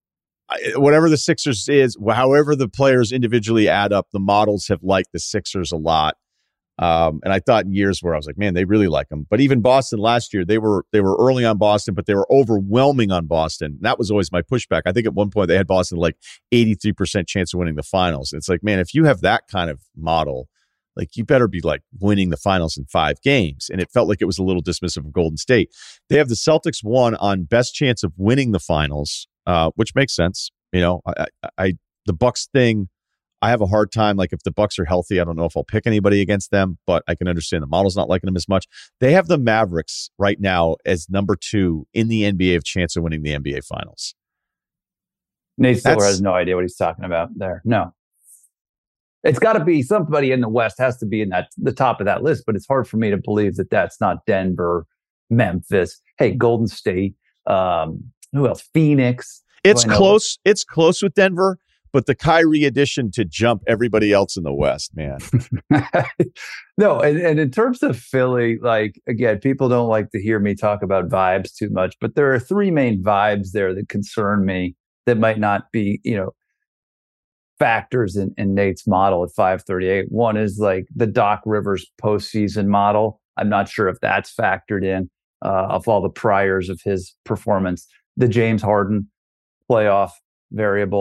I, whatever the Sixers is, however the players individually add up, the models have liked the Sixers a lot. Um, and I thought in years where I was like, man, they really like them. But even Boston last year, they were they were early on Boston, but they were overwhelming on Boston. And that was always my pushback. I think at one point they had Boston like eighty-three percent chance of winning the finals. And it's like, man, if you have that kind of model, like, you better be like winning the finals in five games. And it felt like it was a little dismissive of Golden State. They have the Celtics one on best chance of winning the finals, uh, which makes sense. You know, I, I, I the Bucks thing, I have a hard time. Like, if the Bucks are healthy, I don't know if I'll pick anybody against them, but I can understand the model's not liking them as much. They have the Mavericks right now as number two in the N B A of chance of winning the N B A finals. Nate Silver has no idea what he's talking about there. No. It's got to be somebody in the West has to be in that the top of that list, but it's hard for me to believe that that's not Denver, Memphis. Hey, Golden State. Um, who else? Phoenix. It's close. It's close with Denver, but the Kyrie addition to jump everybody else in the West, man. No, and, and in terms of Philly, like, again, people don't like to hear me talk about vibes too much, but there are three main vibes there that concern me that might not be, you know, factors in, in Nate's model at five thirty-eight. One is like the Doc Rivers postseason model. I'm not sure if that's factored in uh, of all the priors of his performance. The James Harden playoff variable,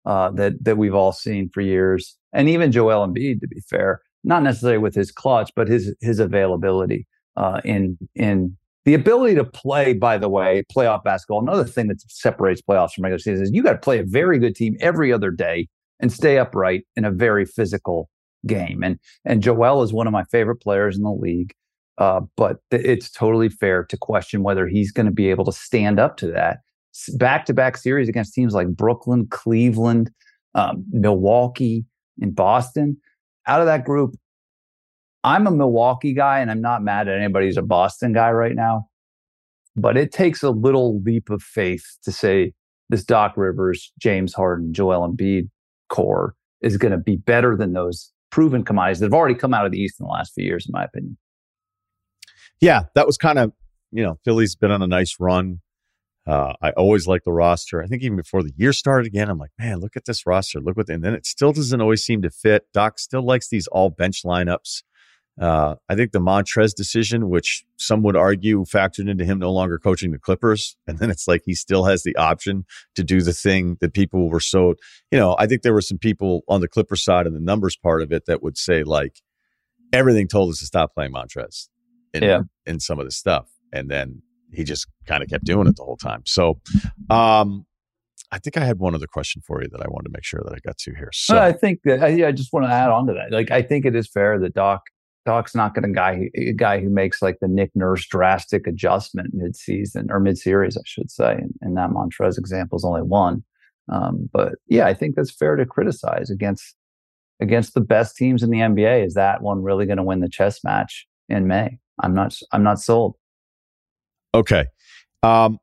uh, that that we've all seen for years. And even Joel Embiid, to be fair, not necessarily with his clutch, but his his availability uh, in in the ability to play. By the way, playoff basketball. Another thing that separates playoffs from regular season is you got to play a very good team every other day and stay upright in a very physical game. And and Joel is one of my favorite players in the league. Uh, but th- it's totally fair to question whether he's going to be able to stand up to that back-to-back series against teams like Brooklyn, Cleveland, um, Milwaukee, and Boston. Out of that group, I'm a Milwaukee guy, and I'm not mad at anybody who's a Boston guy right now. But it takes a little leap of faith to say this Doc Rivers, James Harden, Joel Embiid core is going to be better than those proven commodities that have already come out of the East in the last few years, in my opinion. Yeah, that was kind of, you know, Philly's been on a nice run. Uh, I always like the roster. I think even before the year started again, I'm like, man, look at this roster. Look what, they, and then it still doesn't always seem to fit. Doc still likes these all bench lineups. Uh, I think the Montrez decision, which some would argue factored into him no longer coaching the Clippers. And then it's like he still has the option to do the thing that people were so, you know, I think there were some people on the Clipper side and the numbers part of it that would say like everything told us to stop playing Montrez in, yeah. in some of the stuff. And then he just kind of kept doing it the whole time. So um, I think I had one other question for you that I wanted to make sure that I got to here. So well, I think that I, I just want to add on to that. Like, I think it is fair that Doc Doc's not going to guy a guy who makes like the Nick Nurse drastic adjustment mid-season or mid-series, I should say. And, and that Montrez example is only one. Um, but yeah, I think that's fair to criticize against against the best teams in the N B A. Is that one really going to win the chess match in May? I'm not. I'm not sold. Okay. Um,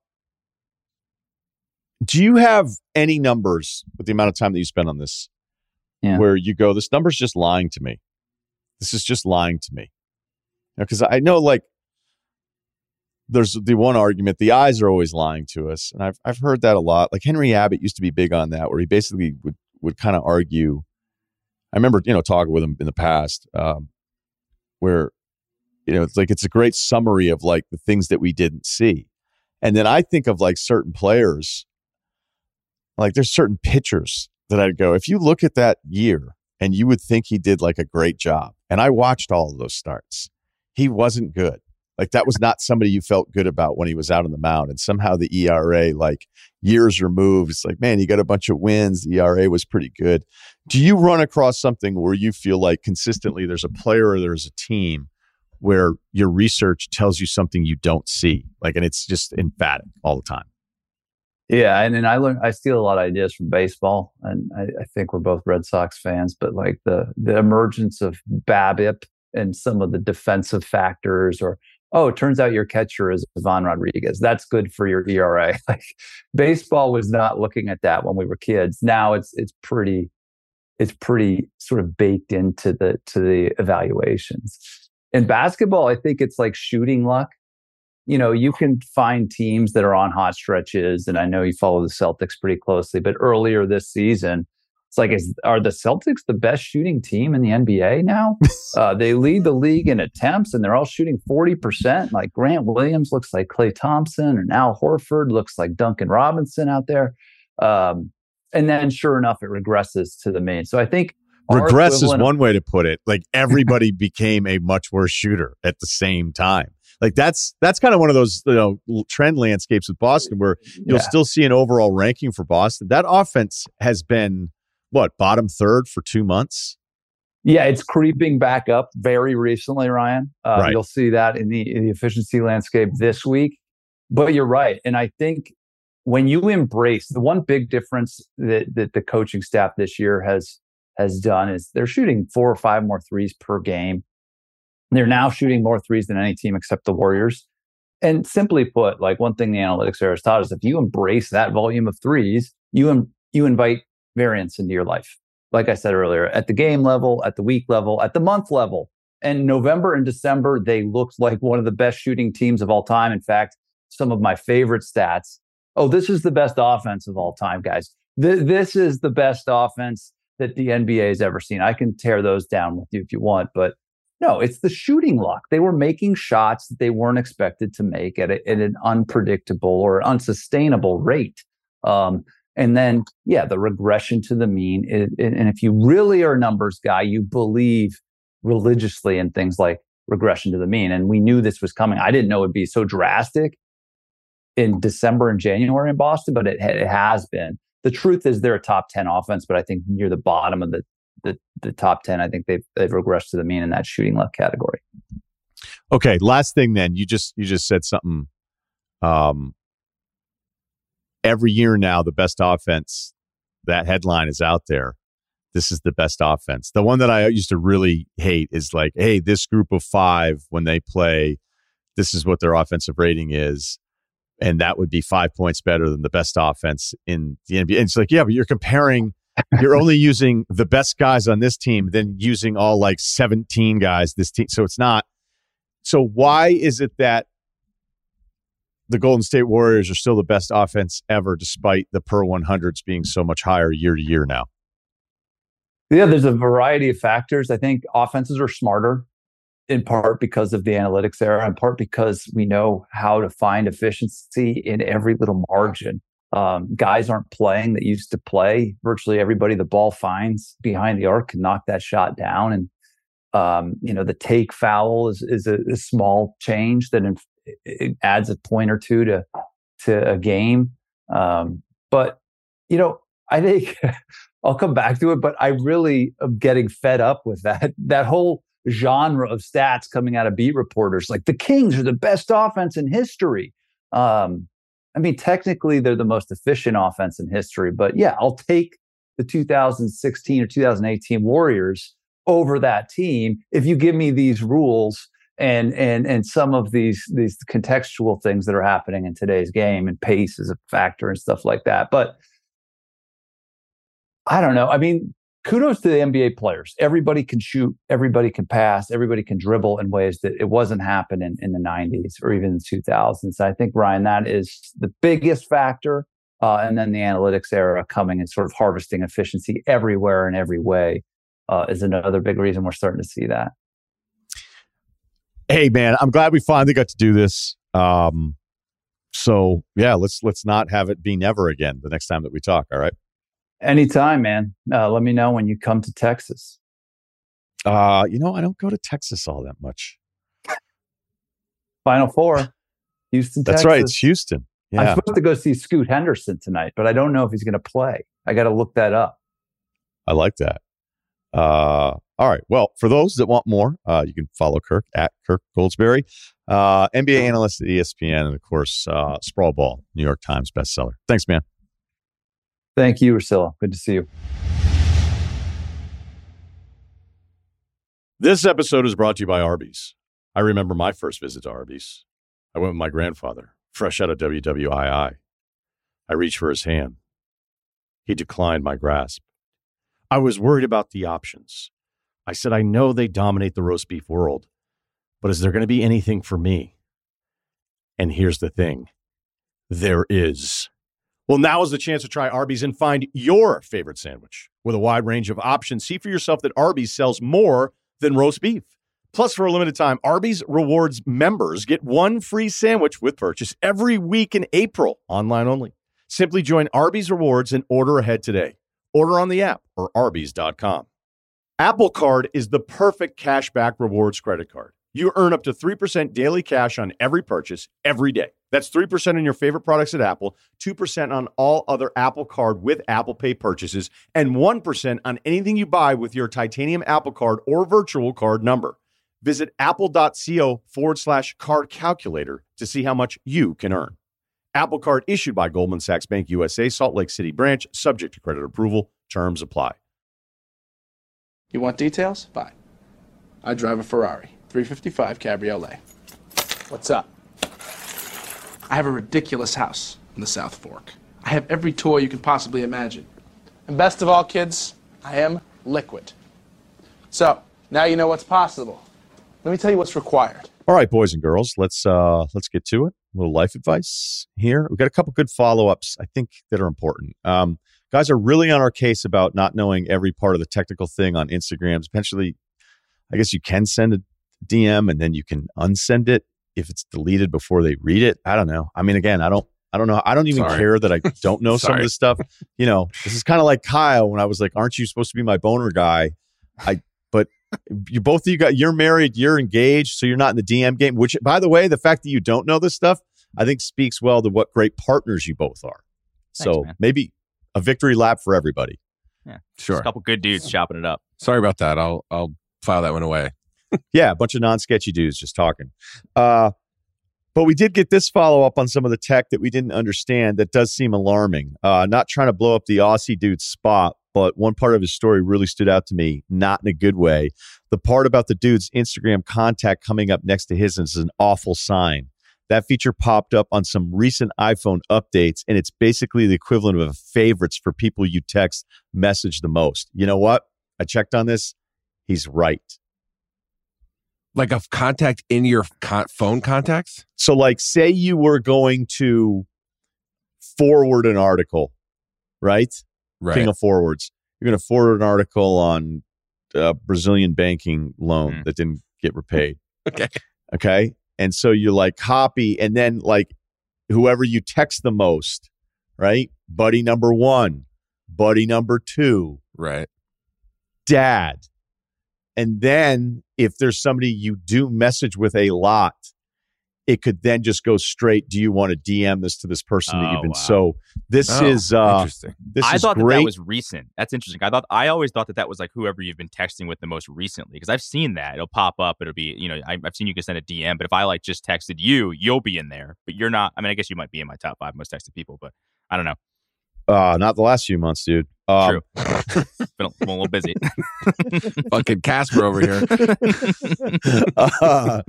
do you have any numbers with the amount of time that you spend on this yeah. where you go, this number's just lying to me? This is just lying to me. Because I know, like, there's the one argument, the eyes are always lying to us. And I've I've heard that a lot. Like Henry Abbott used to be big on that, where he basically would, would kind of argue. I remember, you know, talking with him in the past um, where, you know, it's like it's a great summary of like the things that we didn't see. And then I think of like certain players, like there's certain pitchers that I'd go, if you look at that year and you would think he did like a great job. And I watched all of those starts. He wasn't good. Like that was not somebody you felt good about when he was out on the mound. And somehow the E R A, like years removed, it's like, man, he got a bunch of wins. The E R A was pretty good. Do you run across something where you feel like consistently there's a player or there's a team where your research tells you something you don't see, like, and it's just emphatic all the time? Yeah, and then I learn, I steal a lot of ideas from baseball, and I, I think we're both Red Sox fans. But like the the emergence of BABIP and some of the defensive factors, or oh, it turns out your catcher is Ivan Rodriguez. That's good for your E R A. Like baseball was not looking at that when we were kids. Now it's it's pretty it's pretty sort of baked into the to the evaluations. In basketball, I think it's like shooting luck. You know, you can find teams that are on hot stretches, and I know you follow the Celtics pretty closely, but earlier this season, it's like, is, are the Celtics the best shooting team in the N B A now? uh, they lead the league in attempts, and they're all shooting forty percent. Like Grant Williams looks like Klay Thompson, and Al Horford looks like Duncan Robinson out there. Um, and then sure enough, it regresses to the mean. So I think regress is one way to put it. Like everybody became a much worse shooter at the same time. Like that's that's kind of one of those, you know, trend landscapes with Boston where you'll yeah. still see an overall ranking for Boston. That offense has been what, bottom third for two months? Yeah, it's creeping back up very recently, Ryan. Uh, right. You'll see that in the in the efficiency landscape this week. But you're right, and I think when you embrace the one big difference that that the coaching staff this year has has done is they're shooting four or five more threes per game. They're now shooting more threes than any team except the Warriors. And simply put, like one thing the analytics era has taught us, if you embrace that volume of threes, you im- you invite variance into your life. Like I said earlier, at the game level, at the week level, at the month level. And November and December, they looked like one of the best shooting teams of all time. In fact, some of my favorite stats. Oh, this is the best offense of all time, guys. Th- this is the best offense that the N B A has ever seen. I can tear those down with you if you want, but no, it's the shooting luck. They were making shots that they weren't expected to make at, a, at an unpredictable or unsustainable rate. Um, And then, yeah, the regression to the mean. Is, and if you really are a numbers guy, you believe religiously in things like regression to the mean. And we knew this was coming. I didn't know it'd be so drastic in December and January in Boston, but it, it has been. The truth is they're a top ten offense, but I think near the bottom of the, the, the top ten, I think they've, they've regressed to the mean in that shooting left category. Okay. Last thing then, you just, you just said something. Um, every year now, the best offense, that headline is out there. This is the best offense. The one that I used to really hate is like, hey, this group of five, when they play, this is what their offensive rating is. And that would be five points better than the best offense in the N B A. And it's like, yeah, but you're comparing, you're only using the best guys on this team, then using all like seventeen guys this team. So it's not. So why is it that the Golden State Warriors are still the best offense ever, despite the per one hundreds being so much higher year to year now? Yeah, there's a variety of factors. I think offenses are smarter, in part because of the analytics era, in part because we know how to find efficiency in every little margin. Um, guys aren't playing that used to play. Virtually everybody the ball finds behind the arc can knock that shot down. And, um, you know, the take foul is, is a, a small change that in, it adds a point or two to, to a game. Um, but, you know, I think I'll come back to it, but I really am getting fed up with that, that whole genre of stats coming out of beat reporters. Like the Kings are the best offense in history. Um, I mean, technically they're the most efficient offense in history, but yeah, I'll take the two thousand sixteen or two thousand eighteen Warriors over that team if you give me these rules and and and some of these these contextual things that are happening in today's game, and pace is a factor and stuff like that. But I don't know. I mean, kudos to the N B A players. Everybody can shoot, everybody can pass, everybody can dribble in ways that it wasn't happening in the nineties or even the two thousands. I think, Ryan, that is the biggest factor. Uh, and then the analytics era coming and sort of harvesting efficiency everywhere in every way uh, is another big reason we're starting to see that. Hey, man, I'm glad we finally got to do this. Um, so, yeah, let's let's not have it be never again the next time that we talk, all right? Anytime, man. Uh, let me know when you come to Texas. Uh, you know, I don't go to Texas all that much. Final Four, Houston, That's Texas. right. It's Houston. Yeah. I'm supposed to go see Scoot Henderson tonight, but I don't know if he's going to play. I got to look that up. I like that. Uh, all right. Well, for those that want more, uh, you can follow Kirk at Kirk Goldsberry, uh, N B A analyst at E S P N, and of course, uh, Sprawl Ball, New York Times bestseller. Thanks, man. Thank you, Russillo. Good to see you. This episode is brought to you by Arby's. I remember my first visit to Arby's. I went with my grandfather, fresh out of W W I I. I reached for his hand. He declined my grasp. I was worried about the options. I said, I know they dominate the roast beef world, but is there going to be anything for me? And here's the thing. There is. Well, now is the chance to try Arby's and find your favorite sandwich. With a wide range of options, see for yourself that Arby's sells more than roast beef. Plus, for a limited time, Arby's Rewards members get one free sandwich with purchase every week in April, online only. Simply join Arby's Rewards and order ahead today. Order on the app or Arby's dot com. Apple Card is the perfect cashback rewards credit card. You earn up to three percent daily cash on every purchase every day. That's three percent on your favorite products at Apple, two percent on all other Apple Card with Apple Pay purchases, and one percent on anything you buy with your titanium Apple Card or virtual card number. Visit apple.co forward slash card calculator to see how much you can earn. Apple Card issued by Goldman Sachs Bank U S A, Salt Lake City branch, subject to credit approval. Terms apply. You want details? Fine. I drive a Ferrari, three fifty-five Cabriolet. What's up? I have a ridiculous house in the South Fork. I have every toy you can possibly imagine. And best of all, kids, I am liquid. So, now you know what's possible. Let me tell you what's required. All right, boys and girls, let's uh, let's get to it. A little life advice here. We've got a couple good follow-ups, I think, that are important. Um, guys are really on our case about not knowing every part of the technical thing on Instagram. Eventually, I guess you can send a D M and then you can unsend it if it's deleted before they read it. I don't know. I mean, again, I don't I don't know. I don't even Sorry. care that I don't know some of this stuff. You know, this is kind of like Kyle when I was like, aren't you supposed to be my boner guy? I, but you both of you got, you're married, you're engaged, so you're not in the D M game, which, by the way, the fact that you don't know this stuff, I think speaks well to what great partners you both are. Thanks, so man. maybe a victory lap for everybody. Yeah, Sure. Just a couple good dudes chopping it up. Sorry about that. I'll I'll file that one away. Yeah, a bunch of non-sketchy dudes just talking. Uh, but we did get this follow-up on some of the tech that we didn't understand that does seem alarming. Uh, not trying to blow up the Aussie dude's spot, but one part of his story really stood out to me, not in a good way. The part about the dude's Instagram contact coming up next to his is an awful sign. That feature popped up on some recent iPhone updates, and it's basically the equivalent of a favorites for people you text message the most. You know what? I checked on this. He's right. Like a contact in your con- phone contacts? So, like, say you were going to forward an article, right? Right. King of forwards. You're going to forward an article on a Brazilian banking loan Mm. that didn't get repaid. Okay. Okay. And so you like copy, and then like whoever you text the most, right? Buddy number one, buddy number two, Right. dad. And then if there's somebody you do message with a lot, it could then just go straight. Do you want to D M this to this person that Oh, you've been? wow. So this Oh, is uh, interesting. this I is thought that, great. that was recent. That's interesting. I thought I always thought that that was like whoever you've been texting with the most recently, because I've seen that it'll pop up. It'll be, you know, I, I've seen you can send a D M, but if I like just texted you, you'll be in there, but you're not. I mean, I guess you might be in my top five most texted people, but I don't know. uh, not the last few months, dude. Um, True. Been a, been a little busy. Fucking Casper over here. uh,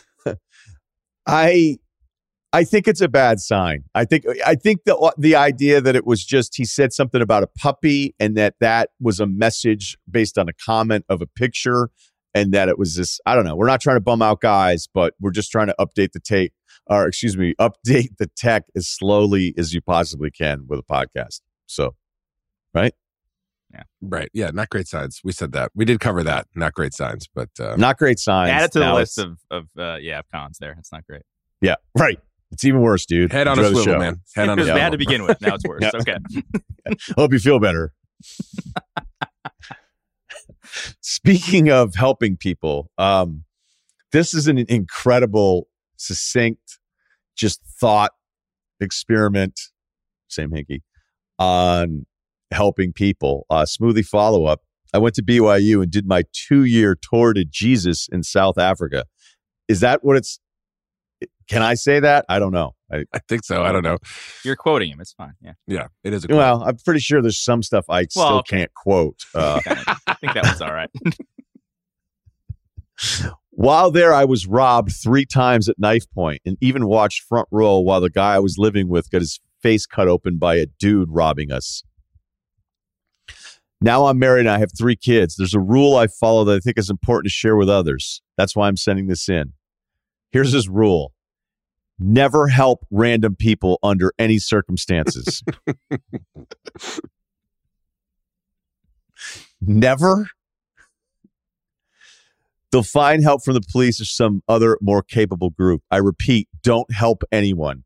I I think it's a bad sign. I think I think the the idea that it was just he said something about a puppy and that that was a message based on a comment of a picture and that it was this, I don't know. We're not trying to bum out guys, but we're just trying to update the tape or excuse me, update the tech as slowly as you possibly can with a podcast. So, right? Right. Yeah. Not great signs. We said that. We did cover that. Not great signs, but uh, Not great signs. Add it to the Now list it's- of, of uh, yeah, of cons there. It's not great. Yeah, right. It's even worse, dude. head on Enjoy a the swivel, show. man. Head It on a was swivel. bad to begin with. Now it's worse. Yeah. Okay. Hope you feel better. Speaking of helping people, um, this is an incredible, succinct, just thought experiment, same hinky, on helping people. Uh, smoothie follow-up. I went to B Y U and did my two-year tour to Jesus in South Africa. Is that what it's... Can I say that? I don't know. I, I think so. I don't know. You're quoting him. It's fine. Yeah. Yeah. It is a well, I'm pretty sure there's some stuff I still Well, okay. can't quote. Uh, I think that was all right. While there, I was robbed three times at knife point and even watched front row while the guy I was living with got his face cut open by a dude robbing us. Now I'm married and I have three kids. There's a rule I follow that I think is important to share with others. That's why I'm sending this in. Here's his rule. Never help random people under any circumstances. Never. They'll find help from the police or some other more capable group. I repeat, don't help anyone.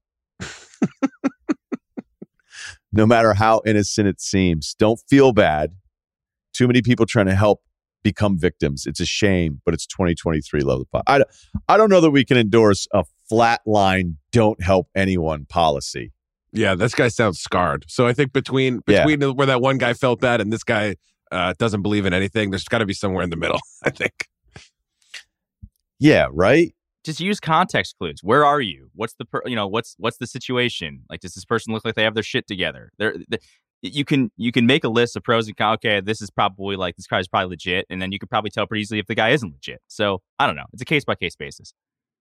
No matter how innocent it seems. Don't feel bad. Too many people trying to help become victims. It's a shame, but it's twenty twenty-three. Love the pod. I, I don't know that we can endorse a flatline, don't help anyone policy. Yeah, this guy sounds scarred. So I think between between where that one guy felt bad and this guy uh, doesn't believe in anything, there's got to be somewhere in the middle, I think. Yeah, right? Just use context clues. Where are you? What's the per, you know what's what's the situation? Like, does this person look like they have their shit together? They're, they, you can you can make a list of pros and cons. Okay, this is probably like this guy's probably legit, and then you can probably tell pretty easily if the guy isn't legit. So I don't know. It's a case by case basis.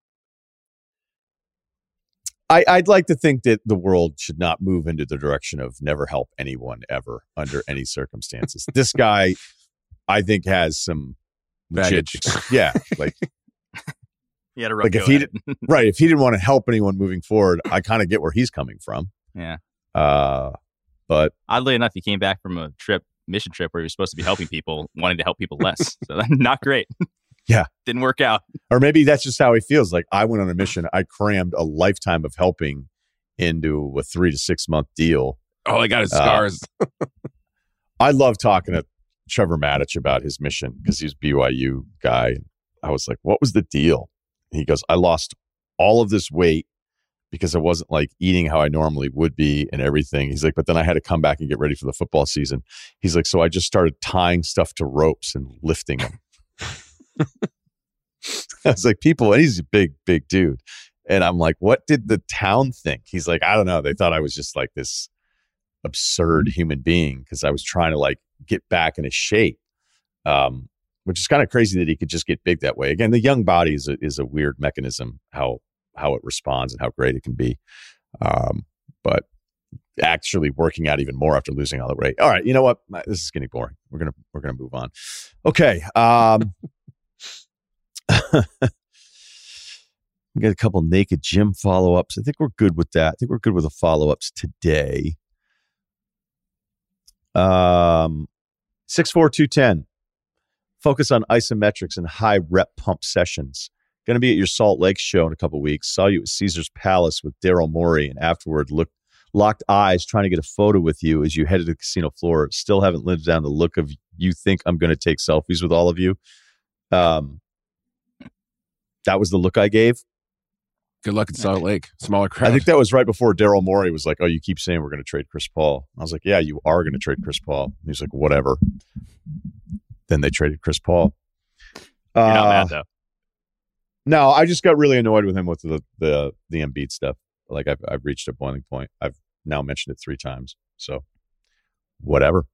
I, I'd like to think that the world should not move into the direction of never help anyone ever under any circumstances. This guy, I think, has some legit, Baggage. yeah, like He had a rough like if go he at did, it. right, if he didn't want to help anyone moving forward, I kind of get where he's coming from. Yeah. Uh, but Oddly enough, he came back from a trip, mission trip, where he was supposed to be helping people, wanting to help people less. So not great. Yeah. Didn't work out. or maybe that's just how he feels. Like, I went on a mission. I crammed a lifetime of helping into a three to six month deal. All I got is scars. Uh, I love talking to Trevor Maddich about his mission because he's a B Y U guy. I was like, what was the deal? And he goes, I lost all of this weight because I wasn't like eating how I normally would be and everything. He's like, but then I had to come back and get ready for the football season. He's like, so I just started tying stuff to ropes and lifting them. I was like, people, and he's a big, big dude. And I'm like, what did the town think? He's like, I don't know. They thought I was just like this absurd human being because I was trying to like get back into shape, um, which is kind of crazy that he could just get big that way. Again, the young body is a, is a weird mechanism, how how it responds and how great it can be. Um, but actually working out even more after losing all the weight. All right, you know what? This is getting boring. We're gonna we're gonna move on. Okay. Um, we got a couple Naked Jim follow-ups. I think we're good with that. I think we're good with the follow-ups today. Um, six four two ten. Focus on isometrics and high rep pump sessions. Going to be at your Salt Lake show in a couple weeks. Saw you at Caesar's Palace with Daryl Morey, and afterward looked locked eyes trying to get a photo with you as you headed to the casino floor. Still haven't lived down the look of you think I'm going to take selfies with all of you. Um, that was the look I gave. Good luck in Salt Lake. Smaller crowd. I think that was right before Daryl Morey was like, oh, you keep saying we're going to trade Chris Paul. I was like, yeah, you are going to trade Chris Paul. And he's like, whatever. Then they traded Chris Paul. You're uh, not mad, though. No, I just got really annoyed with him with the the, the Embiid stuff. Like, I've, I've reached a boiling point. I've now mentioned it three times. So, whatever.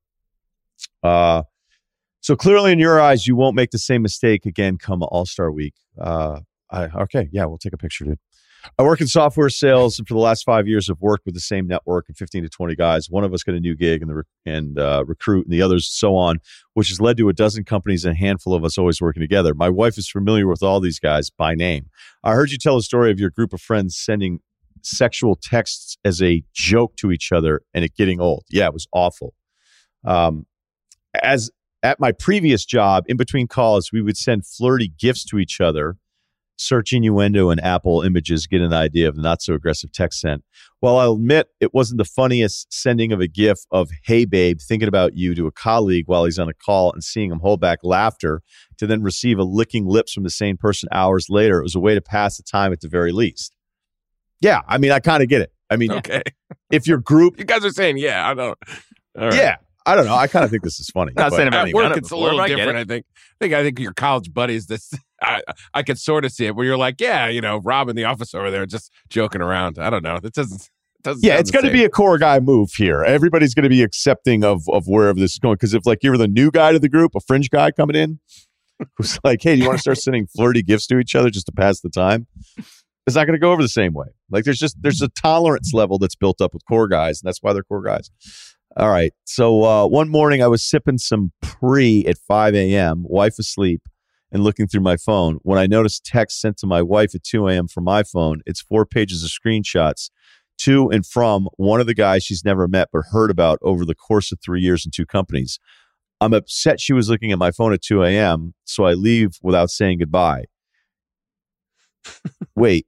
Uh, so, clearly in your eyes, you won't make the same mistake again come All-Star Week. Uh, I, okay, yeah, we'll take a picture, dude. I work in software sales, and for the last five years, I've worked with the same network of fifteen to twenty guys. One of us got a new gig and the and uh, recruit, and the others so on, which has led to a dozen companies and a handful of us always working together. My wife is familiar with all these guys by name. I heard you tell a story of your group of friends sending sexual texts as a joke to each other and it getting old. Yeah, it was awful. Um, as at my previous job, in between calls, we would send flirty gifts to each other. Search innuendo and Apple Images, get an idea of the not so aggressive text sent. While I'll admit it wasn't the funniest sending of a gif of, hey, babe, thinking about you to a colleague while he's on a call and seeing him hold back laughter to then receive a licking lips from the same person hours later, it was a way to pass the time at the very least. Yeah, I mean, I kind of get it. I mean, okay. If your group... You guys are saying, yeah, I don't... All right. Yeah. I don't know. I kind of think this is funny. Not saying about at work, it's a little different. I think. I think. I think your college buddies. This, I, I could sort of see it where you're like, yeah, you know, Rob in the office over there, just joking around. I don't know. That doesn't. It doesn't yeah, it's going to be a core guy move here. Everybody's going to be accepting of of wherever this is going. Because if like you're the new guy to the group, a fringe guy coming in, who's like, hey, do you want to start sending flirty gifts to each other just to pass the time? It's not going to go over the same way. Like there's just there's a tolerance level that's built up with core guys, and that's why they're core guys. All right. So uh, one morning I was sipping some pre at five a.m., wife asleep, and looking through my phone when I noticed text sent to my wife at two a.m. from my phone. It's four pages of screenshots to and from one of the guys she's never met but heard about over the course of three years in two companies. I'm upset she was looking at my phone at two a.m., so I leave without saying goodbye. Wait.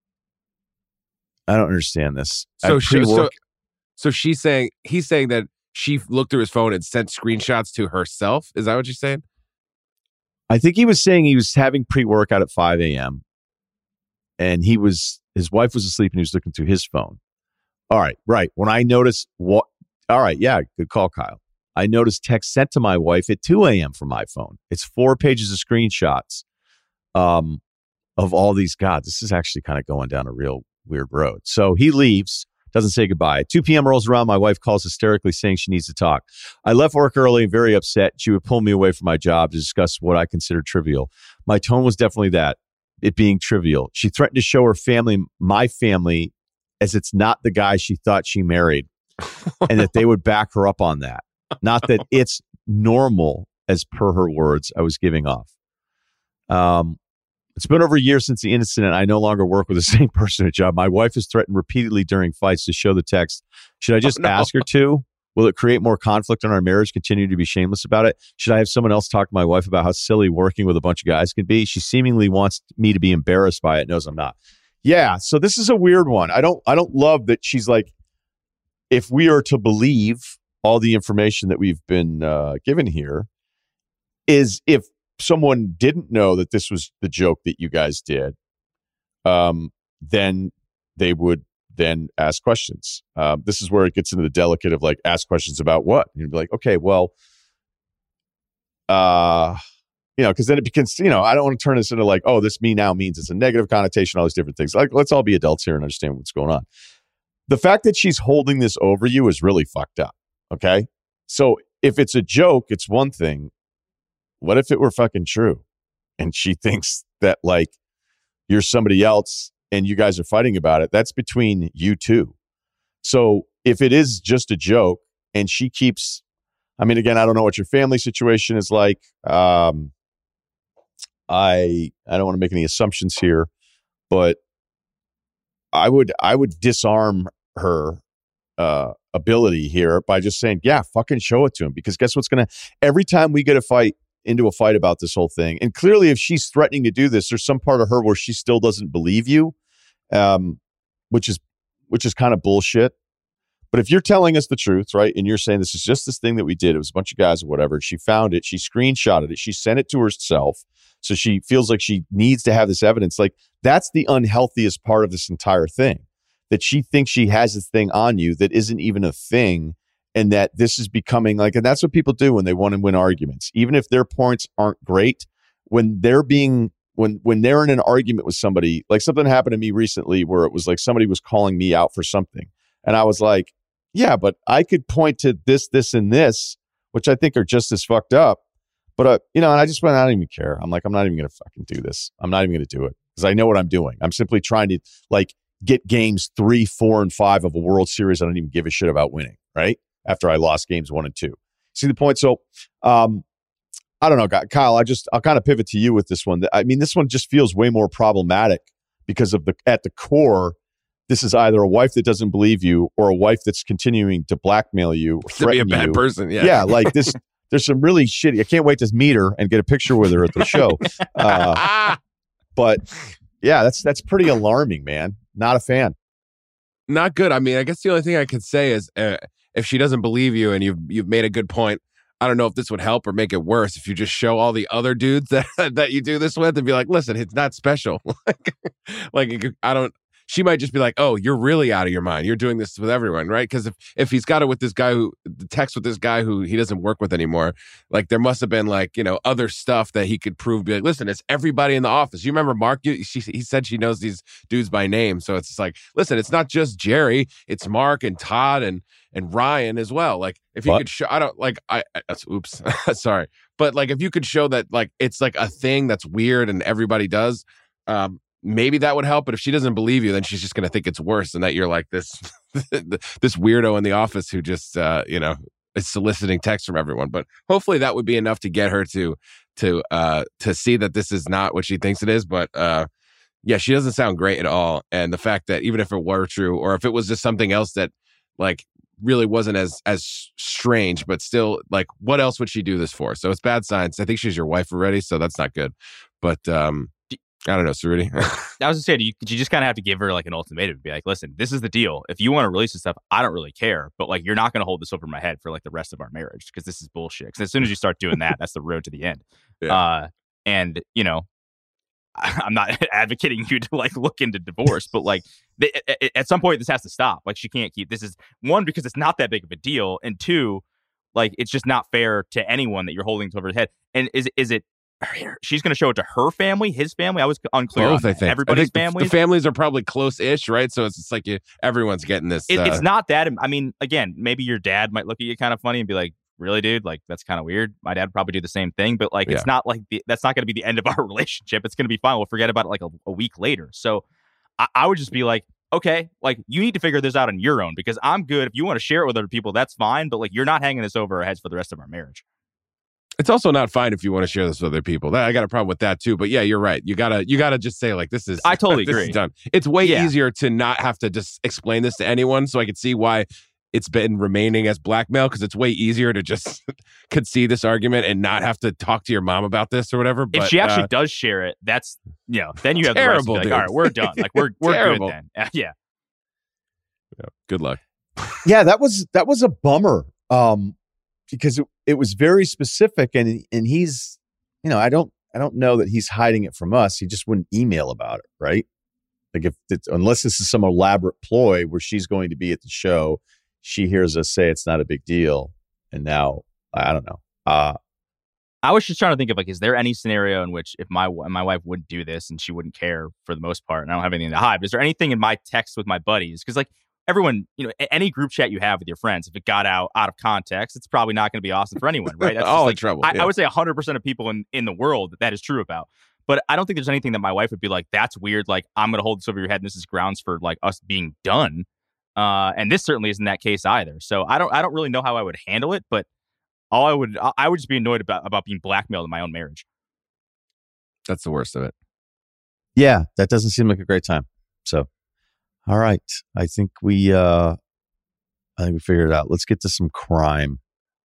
I don't understand this. So she so, so she's saying he's saying that she looked through his phone and sent screenshots to herself. Is that what you're saying? I think he was saying he was having pre-workout at five a.m. and he was his wife was asleep and he was looking through his phone. All right, right. When I noticed what all right, yeah, good call, Kyle. I noticed text sent to my wife at two a.m. from my phone. It's four pages of screenshots um, of all these. God, this is actually kind of going down a real weird road. So he leaves, doesn't say goodbye. At two p.m. rolls around, my wife calls hysterically saying she needs to talk. I left work early and very upset. She would pull me away from my job to discuss what I considered trivial. My tone was definitely that, it being trivial. She threatened to show her family, my family, as it's not the guy she thought she married, and that they would back her up on that. Not that it's normal, as per her words, I was giving off. Um, It's been over a year since the incident. I no longer work with the same person at a job. My wife has threatened repeatedly during fights to show the text. Should I just oh, no. ask her to? Will it create more conflict in our marriage? Continue to be shameless about it? Should I have someone else talk to my wife about how silly working with a bunch of guys can be? She seemingly wants me to be embarrassed by it. Knows I'm not. Yeah, so this is a weird one. I don't I don't love that she's like, if we are to believe all the information that we've been uh, given here, is if someone didn't know that this was the joke that you guys did, um, then they would then ask questions. Uh, this is where it gets into the delicate of like, ask questions about what? And you'd be like, okay, well, uh, you know, because then it becomes, you know, I don't want to turn this into like, oh, this me now means it's a negative connotation, all these different things. Like, let's all be adults here and understand what's going on. The fact that she's holding this over you is really fucked up. Okay. So if it's a joke, it's one thing. What if it were fucking true? And she thinks that like you're somebody else and you guys are fighting about it. That's between you two. So if it is just a joke and she keeps, I mean, again, I don't know what your family situation is like. Um, I I don't want to make any assumptions here, but I would I would disarm her uh, ability here by just saying, yeah, fucking show it to him. Because guess what's going to, every time we get a fight into a fight about this whole thing, and clearly if she's threatening to do this, there's some part of her where she still doesn't believe you, um, which is which is kind of bullshit. But if you're telling us the truth, right, and you're saying this is just this thing that we did, it was a bunch of guys or whatever, she found it, she screenshotted it, she sent it to herself, so she feels like she needs to have this evidence. Like, that's the unhealthiest part of this entire thing, that she thinks she has this thing on you that isn't even a thing, and that this is becoming like, and that's what people do when they want to win arguments. Even if their points aren't great, when they're being, when when they're in an argument with somebody, like something happened to me recently where it was like somebody was calling me out for something. And I was like, yeah, but I could point to this, this, and this, which I think are just as fucked up. But, uh, you know, and I just went, I don't even care. I'm like, I'm not even going to fucking do this. I'm not even going to do it because I know what I'm doing. I'm simply trying to like get games three, four, and five of a World Series I don't even give a shit about winning, right? After I lost games one and two. See the point? So, um, I don't know, Kyle, I just, I'll kind of pivot to you with this one. I mean, this one just feels way more problematic because of the, at the core, this is either a wife that doesn't believe you or a wife that's continuing to blackmail you, to be a bad you. person. Yeah. Yeah. Like this, there's some really shitty, I can't wait to meet her and get a picture with her at the show. Uh, but yeah, that's, that's pretty alarming, man. Not a fan. Not good. I mean, I guess the only thing I could say is uh, if she doesn't believe you and you've, you've made a good point, I don't know if this would help or make it worse if you just show all the other dudes that, that you do this with and be like, listen, it's not special. like, like, I don't, she might just be like, oh, you're really out of your mind. You're doing this with everyone, right? Because if, if he's got it with this guy who, the text with this guy who he doesn't work with anymore, like there must have been like, you know, other stuff that he could prove, be like, listen, it's everybody in the office. You remember Mark? You, she, he said she knows these dudes by name. So it's like, listen, it's not just Jerry. It's Mark and Todd and and Ryan as well. Like if you what? could show, I don't like, I, I oops, sorry. But like if you could show that like it's like a thing that's weird and everybody does, um, maybe that would help. But if she doesn't believe you, then she's just going to think it's worse and that you're like this this weirdo in the office who just, uh, you know, is soliciting texts from everyone. But hopefully that would be enough to get her to to uh, to see that this is not what she thinks it is. But uh, yeah, she doesn't sound great at all. And the fact that even if it were true or if it was just something else that like really wasn't as as strange, but still, like, what else would she do this for? So it's bad signs. I think she's your wife already, so that's not good. But um, I don't know, Cerruti. I was gonna say, do you, you just kind of have to give her like an ultimatum to be like, listen, this is the deal. If you want to release this stuff, I don't really care, but like, you're not going to hold this over my head for like the rest of our marriage because this is bullshit. Because as soon as you start doing that, that's the road to the end. Yeah. Uh, and you know, I'm not advocating you to like look into divorce, but like they, at some point this has to stop. Like she can't keep this is one because it's not that big of a deal, and two, like it's just not fair to anyone that you're holding over the head. And is is it? She's going to show it to her family, his family. I was unclear. Both, on I think. Everybody's I think families. The families are probably close-ish, right? So it's, it's like you, everyone's getting this. It, uh, it's not that. I mean, again, maybe your dad might look at you kind of funny and be like, really, dude? Like, that's kind of weird. My dad would probably do the same thing, but like, yeah. It's not like the, that's not going to be the end of our relationship. It's going to be fine. We'll forget about it like a, a week later. So I, I would just be like, okay, like you need to figure this out on your own because I'm good. If you want to share it with other people, that's fine. But like, you're not hanging this over our heads for the rest of our marriage. It's also not fine if you want to share this with other people. That, I got a problem with that too. But yeah, you're right. You gotta you gotta just say like this is. I totally this agree. Is done. It's way yeah. easier to not have to just explain this to anyone. So I could see why it's been remaining as blackmail because it's way easier to just concede this argument and not have to talk to your mom about this or whatever. But, if she actually uh, does share it, that's, you know, then you have terrible, the right to be like, dude. all right, we're done. Like, we're we're Terrible. good then. Uh, yeah. yeah, good luck. Yeah, that was that was a bummer. Um, because it, it was very specific, and and he's, you know, I don't I don't know that he's hiding it from us. He just wouldn't email about it, right? Like if it's, unless this is some elaborate ploy where she's going to be at the show, she hears us say it's not a big deal, and now I don't know. Uh, I was just trying to think of like, is there any scenario in which if my my wife wouldn't do this and she wouldn't care for the most part, and I don't have anything to hide, but is there anything in my text with my buddies? Because like everyone, you know, any group chat you have with your friends, if it got out out of context, it's probably not going to be awesome for anyone, right? That's All just, in like, trouble. I, yeah. I would say one hundred percent of people in, in the world that, that is true about. But I don't think there's anything that my wife would be like, that's weird. Like, I'm going to hold this over your head and this is grounds for like us being done. Uh, and this certainly isn't that case either. So I don't I don't really know how I would handle it, but all I would I would just be annoyed about, about being blackmailed in my own marriage. That's the worst of it. yeah, that doesn't seem like a great time. So, all right, I think we uh, I think we figured it out. Let's get to some crime.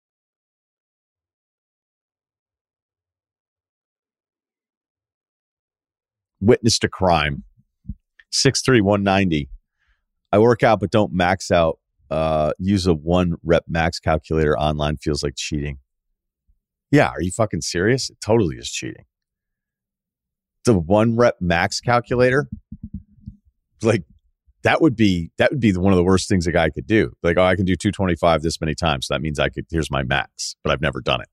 Witnessed a crime. six three one ninety. I work out but don't max out. Uh, use a one rep max calculator online feels like cheating. Yeah, are you fucking serious? It totally is cheating. The one rep max calculator, like that would be that would be one of the worst things a guy could do. Like, oh, I can do two twenty-five this many times. So that means I could. Here's my max, but I've never done it.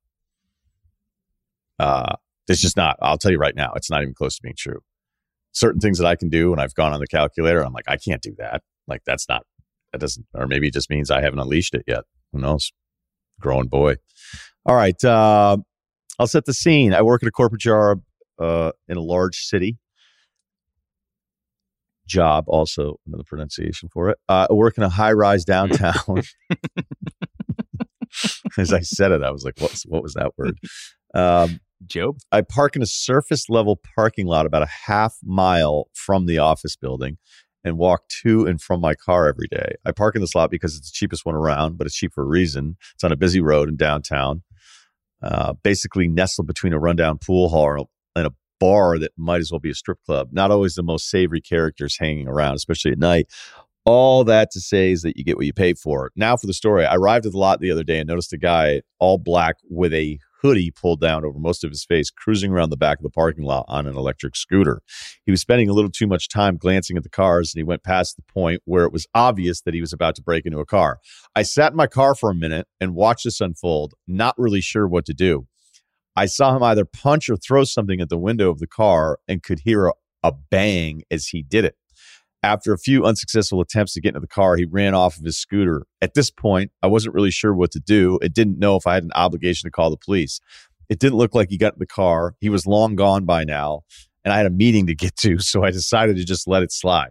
Uh, it's just not. I'll tell you right now, it's not even close to being true. Certain things that I can do when I've gone on the calculator, I'm like, I can't do that. Like, that's not, that doesn't, or maybe it just means I haven't unleashed it yet. Who knows? Growing boy. All right. Uh, I'll set the scene. I work at a corporate job uh, in a large city. Job, also another pronunciation for it. Uh, I work in a high rise downtown. As I said it, I was like, what's, what was that word? Um, Job? I park in a surface level parking lot about a half mile from the office building and walk to and from my car every day. I park in this lot because it's the cheapest one around, but it's cheap for a reason. It's on a busy road in downtown, uh, basically nestled between a rundown pool hall and a bar that might as well be a strip club. Not always the most savory characters hanging around, especially at night. All that to say is that you get what you pay for. Now for the story. I arrived at the lot the other day and noticed a guy all black with a hoodie pulled down over most of his face, cruising around the back of the parking lot on an electric scooter. He was spending a little too much time glancing at the cars, and he went past the point where it was obvious that he was about to break into a car. I sat in my car for a minute and watched this unfold, not really sure what to do. I saw him either punch or throw something at the window of the car and could hear a, a bang as he did it. After a few unsuccessful attempts to get into the car, he ran off of his scooter. At this point, I wasn't really sure what to do. It didn't know if I had an obligation to call the police. It didn't look like he got in the car. He was long gone by now, and I had a meeting to get to, so I decided to just let it slide.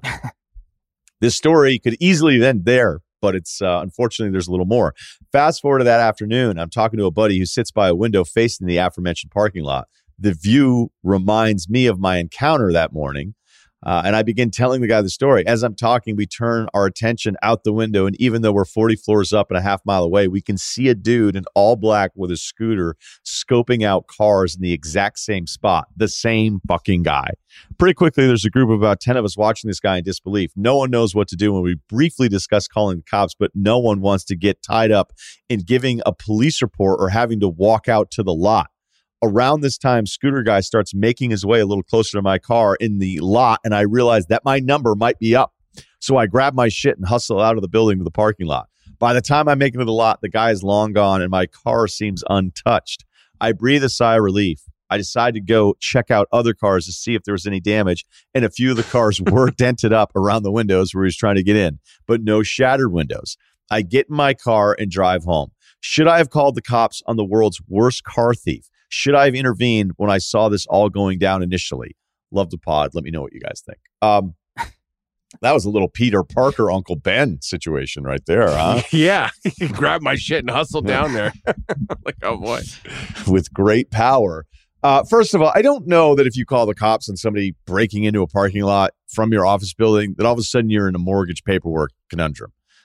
This story could easily end there, but it's uh, unfortunately, there's a little more. Fast forward to that afternoon, I'm talking to a buddy who sits by a window facing the aforementioned parking lot. The view reminds me of my encounter that morning. Uh, and I begin telling the guy the story. As I'm talking, we turn our attention out the window. And even though we're forty floors up and a half mile away, we can see a dude in all black with a scooter scoping out cars in the exact same spot. The same fucking guy. Pretty quickly, there's a group of about ten of us watching this guy in disbelief. No one knows what to do when we briefly discuss calling the cops, but no one wants to get tied up in giving a police report or having to walk out to the lot. Around this time, Scooter Guy starts making his way a little closer to my car in the lot, and I realize that my number might be up. So I grab my shit and hustle out of the building to the parking lot. By the time I make it to the lot, the guy is long gone, and my car seems untouched. I breathe a sigh of relief. I decide to go check out other cars to see if there was any damage, and a few of the cars were dented up around the windows where he was trying to get in, but no shattered windows. I get in my car and drive home. Should I have called the cops on the world's worst car thief? Should I have intervened when I saw this all going down initially? Love the pod. Let me know what you guys think. Um, that was a little Peter Parker, Uncle Ben situation right there, huh? Yeah. Grab my shit and hustle down there. Like, oh boy. With great power. Uh, first of all, I don't know that if you call the cops on somebody breaking into a parking lot from your office building, that all of a sudden you're in a mortgage paperwork conundrum.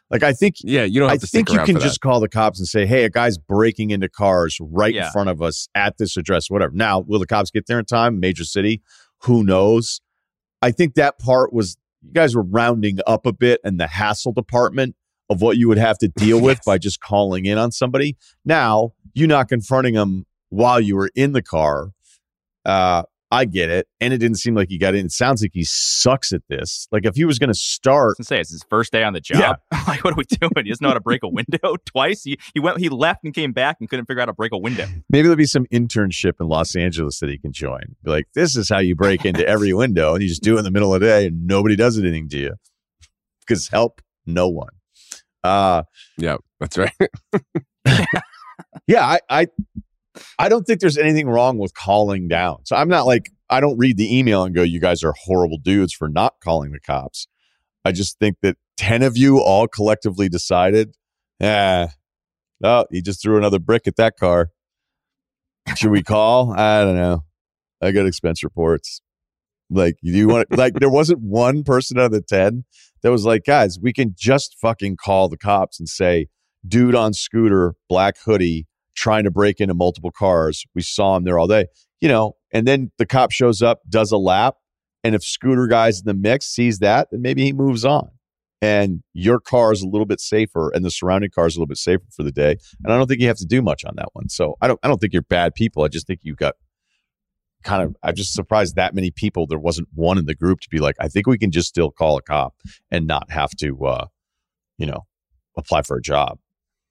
Like, I think, Yeah, you don't have I to think stick you around can for just call the cops and say, hey, a guy's breaking into cars right Yeah. in front of us at this address, whatever. Now, will the cops get there in time? Major city? Who knows? I think that part was, you guys were rounding up a bit in the hassle department of what you would have to deal with Yes. by just calling in on somebody. Now, you not confronting them while you were in the car. Uh, I get it. And it didn't seem like he got in. It sounds like he sucks at this. Like, if he was going to I start, was gonna say it's his first day on the job. Like, what are we doing? He doesn't know how to break a window twice. He he went, he left and came back and couldn't figure out how to break a window. maybe there'll be some internship in Los Angeles that he can join. Be like, this is how you break into every window, and you just do it in the middle of the day, and nobody does anything to you. Because help no one. Uh, Yeah, that's right. yeah, I, I, I don't think there's anything wrong with calling down. So I'm not like, I don't read the email and go, you guys are horrible dudes for not calling the cops. I just think that ten of you all collectively decided, eh, oh, he just threw another brick at that car. Should we call? I don't know. I got expense reports. Like, you do want to, like, there wasn't one person out of the ten that was like, guys, we can just fucking call the cops and say, dude on scooter, black hoodie, trying to break into multiple cars. We saw him there all day, you know, and then the cop shows up, does a lap. And if scooter guy's in the mix, sees that, then maybe he moves on. And your car is a little bit safer and the surrounding car is a little bit safer for the day. And I don't think you have to do much on that one. So I don't, I don't think you're bad people. I just think you got kind of, I'm just surprised that many people, there wasn't one in the group to be like, I think we can just still call a cop and not have to, uh, you know, apply for a job.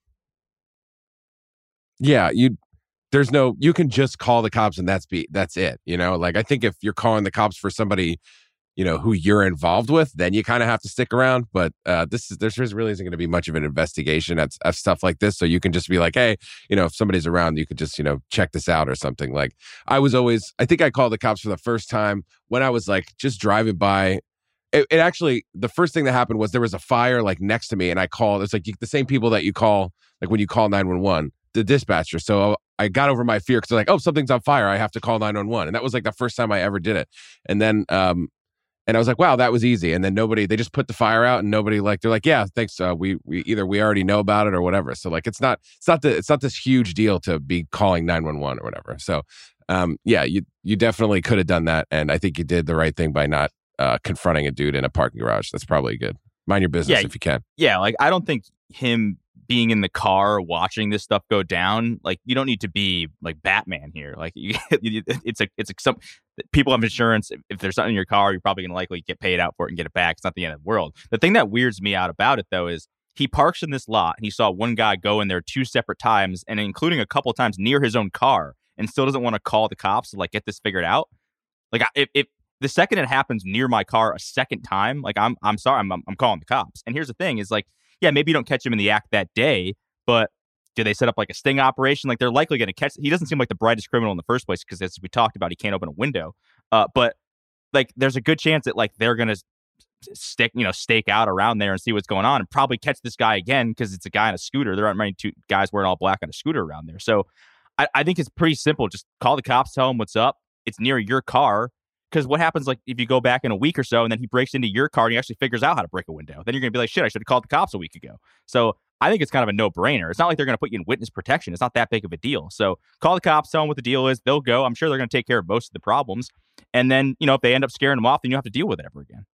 Yeah, you there's no you can just call the cops and that's be that's it, you know? Like, I think if you're calling the cops for somebody, you know, who you're involved with, then you kind of have to stick around, but uh this is there's really isn't going to be much of an investigation at, at stuff like this, so you can just be like, hey, you know, if somebody's around, you could just, you know, check this out or something. Like, I was always I think I called the cops for the first time when I was like just driving by. It, it actually, the first thing that happened was there was a fire like next to me, and I called. It's like you, the same people that you call like when you call nine one one, the dispatcher. So I got over my fear because they're like, oh, something's on fire, I have to call nine one one. And that was like the first time I ever did it. And then um and I was like, wow, that was easy. And then nobody, they just put the fire out, and nobody, like, they're like, yeah, thanks, uh, we we either we already know about it or whatever. So like, it's not it's not the it's not this huge deal to be calling nine one one or whatever. So um yeah, you you definitely could have done that, and I think you did the right thing by not uh confronting a dude in a parking garage. That's probably good. Mind your business Yeah. if you can. Yeah, like, I don't think him being in the car watching this stuff go down, like, you don't need to be like Batman here. Like, you, it's a it's a some people have insurance. If, if there's something in your car, you're probably gonna likely get paid out for it and get it back. It's not the end of the world. The thing that weirds me out about it, though, is he parks in this lot and he saw one guy go in there two separate times, and including a couple times near his own car, and still doesn't want to call the cops to like get this figured out. Like, if, if the second it happens near my car a second time, like, I'm I'm sorry, I'm I'm calling the cops. And here's the thing: is like, yeah, maybe you don't catch him in the act that day, but do they set up like a sting operation? Like, they're likely going to catch. He doesn't seem like the brightest criminal in the first place because, as we talked about, he can't open a window. Uh, but like, there's a good chance that like they're going to stick, you know, stake out around there and see what's going on, and probably catch this guy again because it's a guy on a scooter. There aren't many two guys wearing all black on a scooter around there. So I, I think it's pretty simple. Just call the cops, tell them what's up. It's near your car. Because what happens, like, if you go back in a week or so and then he breaks into your car and he actually figures out how to break a window, then you're going to be like, shit, I should have called the cops a week ago. So I think it's kind of a no-brainer. It's not like they're going to put you in witness protection. It's not that big of a deal. So call the cops, tell them what the deal is. They'll go. I'm sure they're going to take care of most of the problems. And then, you know, if they end up scaring them off, then you don't have to deal with it ever again.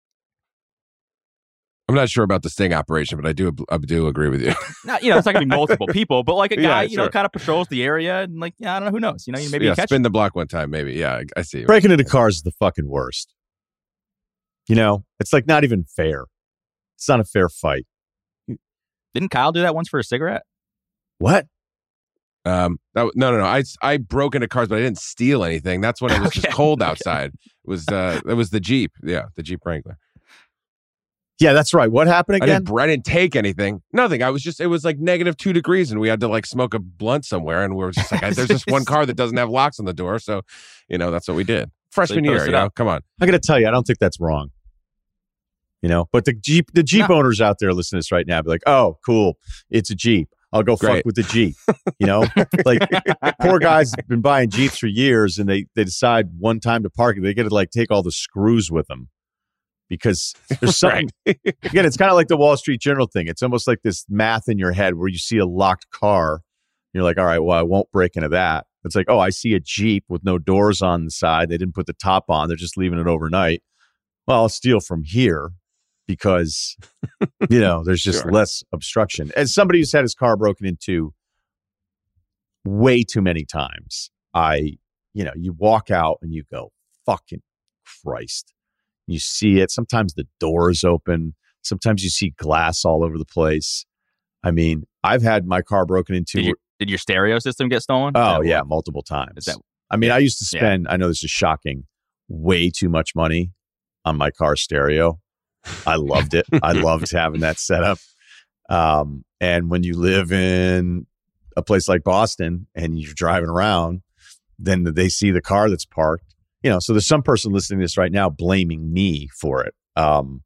I'm not sure about the sting operation, but I do I do agree with you. Not, you know, it's not going to be multiple people, but like a guy, Yeah, you know, sure. kind of patrols the area and like, yeah, I don't know, who knows? You know, maybe yeah, you catch spin him. the block one time, maybe. Yeah, I, I see. Breaking into cars is the fucking worst. You know, it's like not even fair. It's not a fair fight. Didn't Kyle do that once for a cigarette? What? Um, that, w- no, no, no. I, I broke into cars, but I didn't steal anything. That's when it was just Okay. cold Okay. outside. It was uh, it was the Jeep. Yeah, the Jeep Wrangler. Yeah, that's right. What happened I again? didn't, I didn't take anything. Nothing. I was just, it was like negative two degrees and we had to like smoke a blunt somewhere. And we were just like, I, there's just one car that doesn't have locks on the door. So, you know, that's what we did. Freshman So you year, posted you know, up. come on. I got to tell you, I don't think that's wrong. You know, but the Jeep, the Jeep No. owners out there listening to this right now be like, oh, cool. It's a Jeep. I'll go fuck Great. with the Jeep. You know, like poor guys have been buying Jeeps for years and they, they decide one time to park it. They get to like take all the screws with them. because there's something, again, it's kind of like the Wall Street Journal thing. It's almost like this math in your head where you see a locked car. You're like, all right, well, I won't break into that. It's like, oh, I see a Jeep with no doors on the side. They didn't put the top on. They're just leaving it overnight. Well, I'll steal from here because, you know, there's just Sure. less obstruction. As somebody who's had his car broken into way too many times, I, you know, you walk out and you go, fucking Christ. You see it. Sometimes the door is open. Sometimes you see glass all over the place. I mean, I've had my car broken into. Did, you, did your stereo system get stolen? Oh, Is that yeah, what- multiple times. Is that, I mean, yeah. I used to Yeah. spend, I know this is shocking, way too much money on my car stereo. I loved it. I loved having that setup. Um, and when you live in a place like Boston and you're driving around, then they see the car that's parked. You know, so there's some person listening to this right now blaming me for it. Um,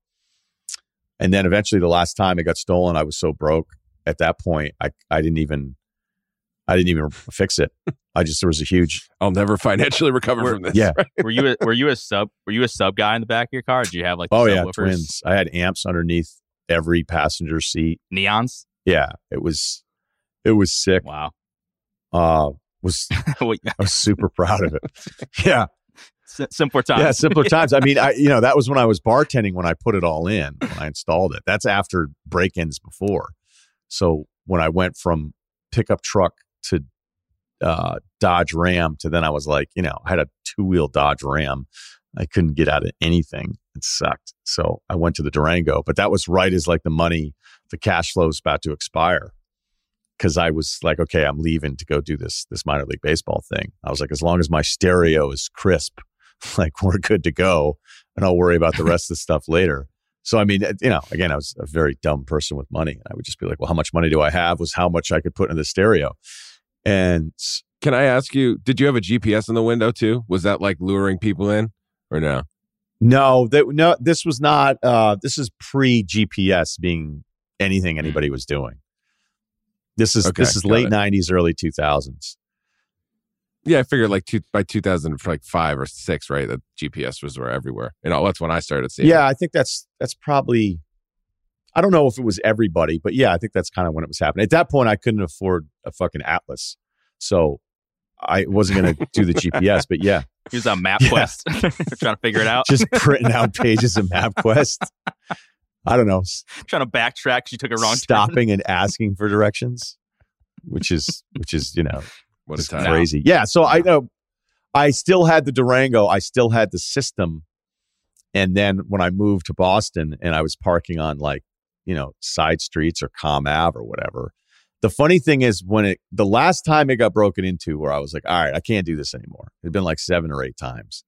and then eventually the last time it got stolen, I was so broke at that point, I, I didn't even, I didn't even fix it. I just, there was a huge, I'll never financially recover We're- from this. yeah. were you a, were you a sub were you a sub guy in the back of your car? Or did you have like the Oh yeah, subwoofers? twins. I had amps underneath every passenger seat. Neons? Yeah, it was, it was sick. Wow. Uh, was Wait, I was super proud of it. Yeah, S- simpler times. yeah, simpler times. I mean, I you know that was when I was bartending when I put it all in when I installed it. That's after break-ins before. So when I went from pickup truck to uh, Dodge Ram to then I was like, you know, I had a two-wheel Dodge Ram. I couldn't get out of anything. It sucked. So I went to the Durango, but that was right as like the money, the cash flow is about to expire. Cause I was like, okay, I'm leaving to go do this, this minor league baseball thing. I was like, as long as my stereo is crisp, like we're good to go and I'll worry about the rest of the stuff later. So, I mean, you know, again, I was a very dumb person with money. I would just be like, well, how much money do I have was how much I could put in the stereo. And Can I ask you, did you have a G P S in the window too? Was that like luring people in or no? no, that, no, this was not, uh, this is pre G P S being anything anybody was doing. This is, Okay, this is got late it. nineties, early two thousands. Yeah, I figured like two, by two thousand five or six, right? That G P S was were everywhere. You know, that's when I started seeing. Yeah, I think that's that's probably. I don't know if it was everybody, but yeah, I think that's kind of when it was happening. At that point, I couldn't afford a fucking Atlas, so I wasn't going to do the G P S. But yeah, He was on Yeah. MapQuest trying to figure it out. just printing out pages of MapQuest. I don't know, s- trying to backtrack 'cause you took a wrong turn. stopping and asking for directions, which is which is you know What a just time. crazy. Yeah, so I know I still had the Durango, I still had the system, and then when I moved to Boston and I was parking on like you know side streets or Comm Ave or whatever. The funny thing is when it the last time it got broken into, where I was like, all right, I can't do this anymore. It'd been like seven or eight times,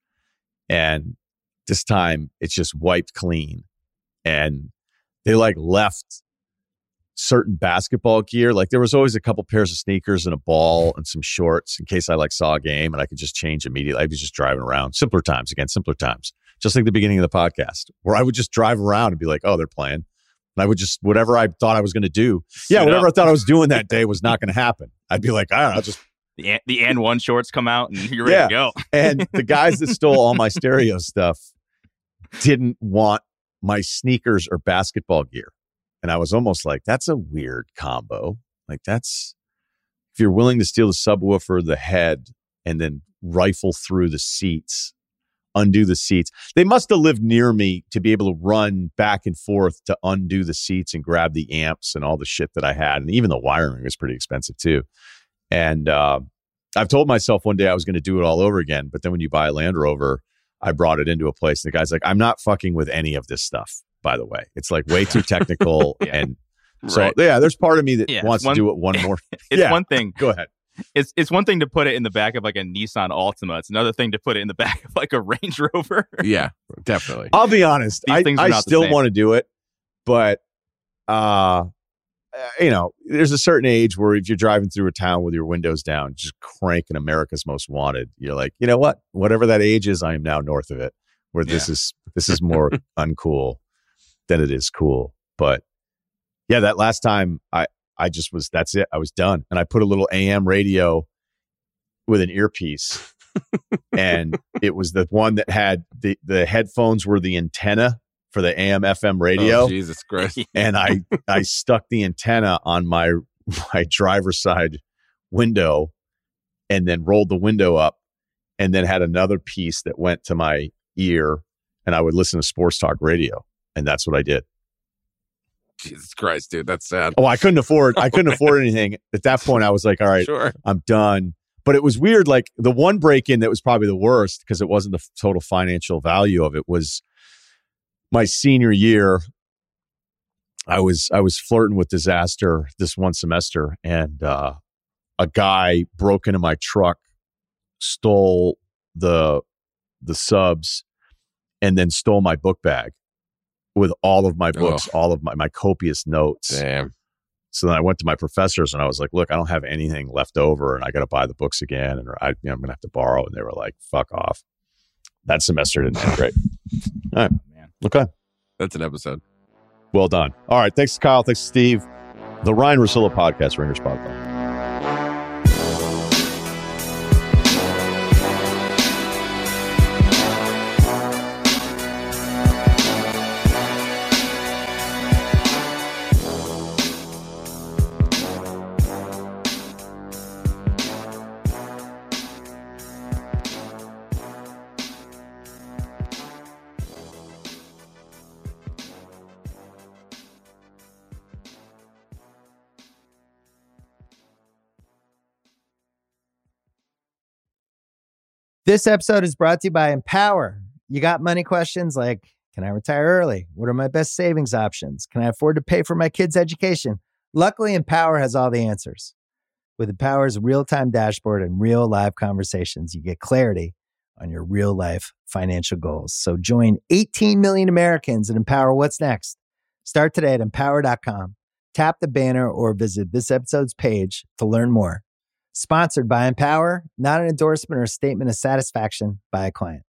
and this time it's just wiped clean, and they like left certain basketball gear. Like there was always a couple pairs of sneakers and a ball and some shorts in case I like saw a game and I could just change immediately. I was just driving around. Simpler times, again, simpler times. Just like the beginning of the podcast where I would just drive around and be like, oh, they're playing. And I would just, whatever I thought I was going to do. Yeah, Suit whatever up. I thought I was doing that day was not going to happen. I'd be like, all right, I'll just, The an- the and one shorts come out and you're ready Yeah. to go. and the guys that stole all my stereo stuff didn't want my sneakers or basketball gear. And I was almost like, that's a weird combo. Like that's, if you're willing to steal the subwoofer, the head, and then rifle through the seats, undo the seats. They must have lived near me to be able to run back and forth to undo the seats and grab the amps and all the shit that I had. And even the wiring was pretty expensive too. And uh, I've told myself one day I was going to do it all over again. But then when you buy a Land Rover, I brought it into a place. And the guy's like, I'm not fucking with any of this stuff, by the way. It's like way too technical. Yeah. And so, Right. yeah, there's part of me that Yeah, wants one- to do it one more. It's Yeah. one thing. Go ahead. It's it's one thing to put it in the back of like a Nissan Altima. It's another thing to put it in the back of like a Range Rover. Yeah, definitely. I'll be honest. These I, things are I not the still same. want to do it, but uh, you know, there's a certain age where if you're driving through a town with your windows down, just cranking America's Most Wanted, you're like, you know what? Whatever that age is, I am now north of it. Where this Yeah. is this is more uncool than it is cool. But yeah, that last time I I just was that's it. I was done, and I put a little A M radio with an earpiece. And it was the one that had the, the headphones were the antenna for the A M F M radio. Oh, Jesus Christ. And I, I stuck the antenna on my, my driver's side window and then rolled the window up and then had another piece that went to my ear, and I would listen to sports talk radio. And that's what I did. Jesus Christ, dude. That's sad. Oh, I couldn't afford, I couldn't afford anything. At that point, I was like, all right, Sure. I'm done. But it was weird. Like the one break-in that was probably the worst because it wasn't the f- total financial value of it was my senior year. I was, I was flirting with disaster this one semester, and uh, a guy broke into my truck, stole the, the subs, and then stole my book bag with all of my books, Oh. all of my, my copious notes. Damn. So then I went to my professors and I was like, look, I don't have anything left over and I got to buy the books again. And I, you know, I'm going to have to borrow. And they were like, fuck off. That semester didn't end great. All right. Man. Okay. That's an episode. Well done. All right. Thanks to Kyle. Thanks to Steve. The Ryan Russillo Podcast, Ringer Spotify. This episode is brought to you by Empower. You got money questions like, can I retire early? What are my best savings options? Can I afford to pay for my kids' education? Luckily, Empower has all the answers. With Empower's real-time dashboard and real live conversations, you get clarity on your real-life financial goals. So join eighteen million Americans and Empower what's next. Start today at empower dot com. Tap the banner or visit this episode's page to learn more. Sponsored by Empower, not an endorsement or a statement of satisfaction by a client.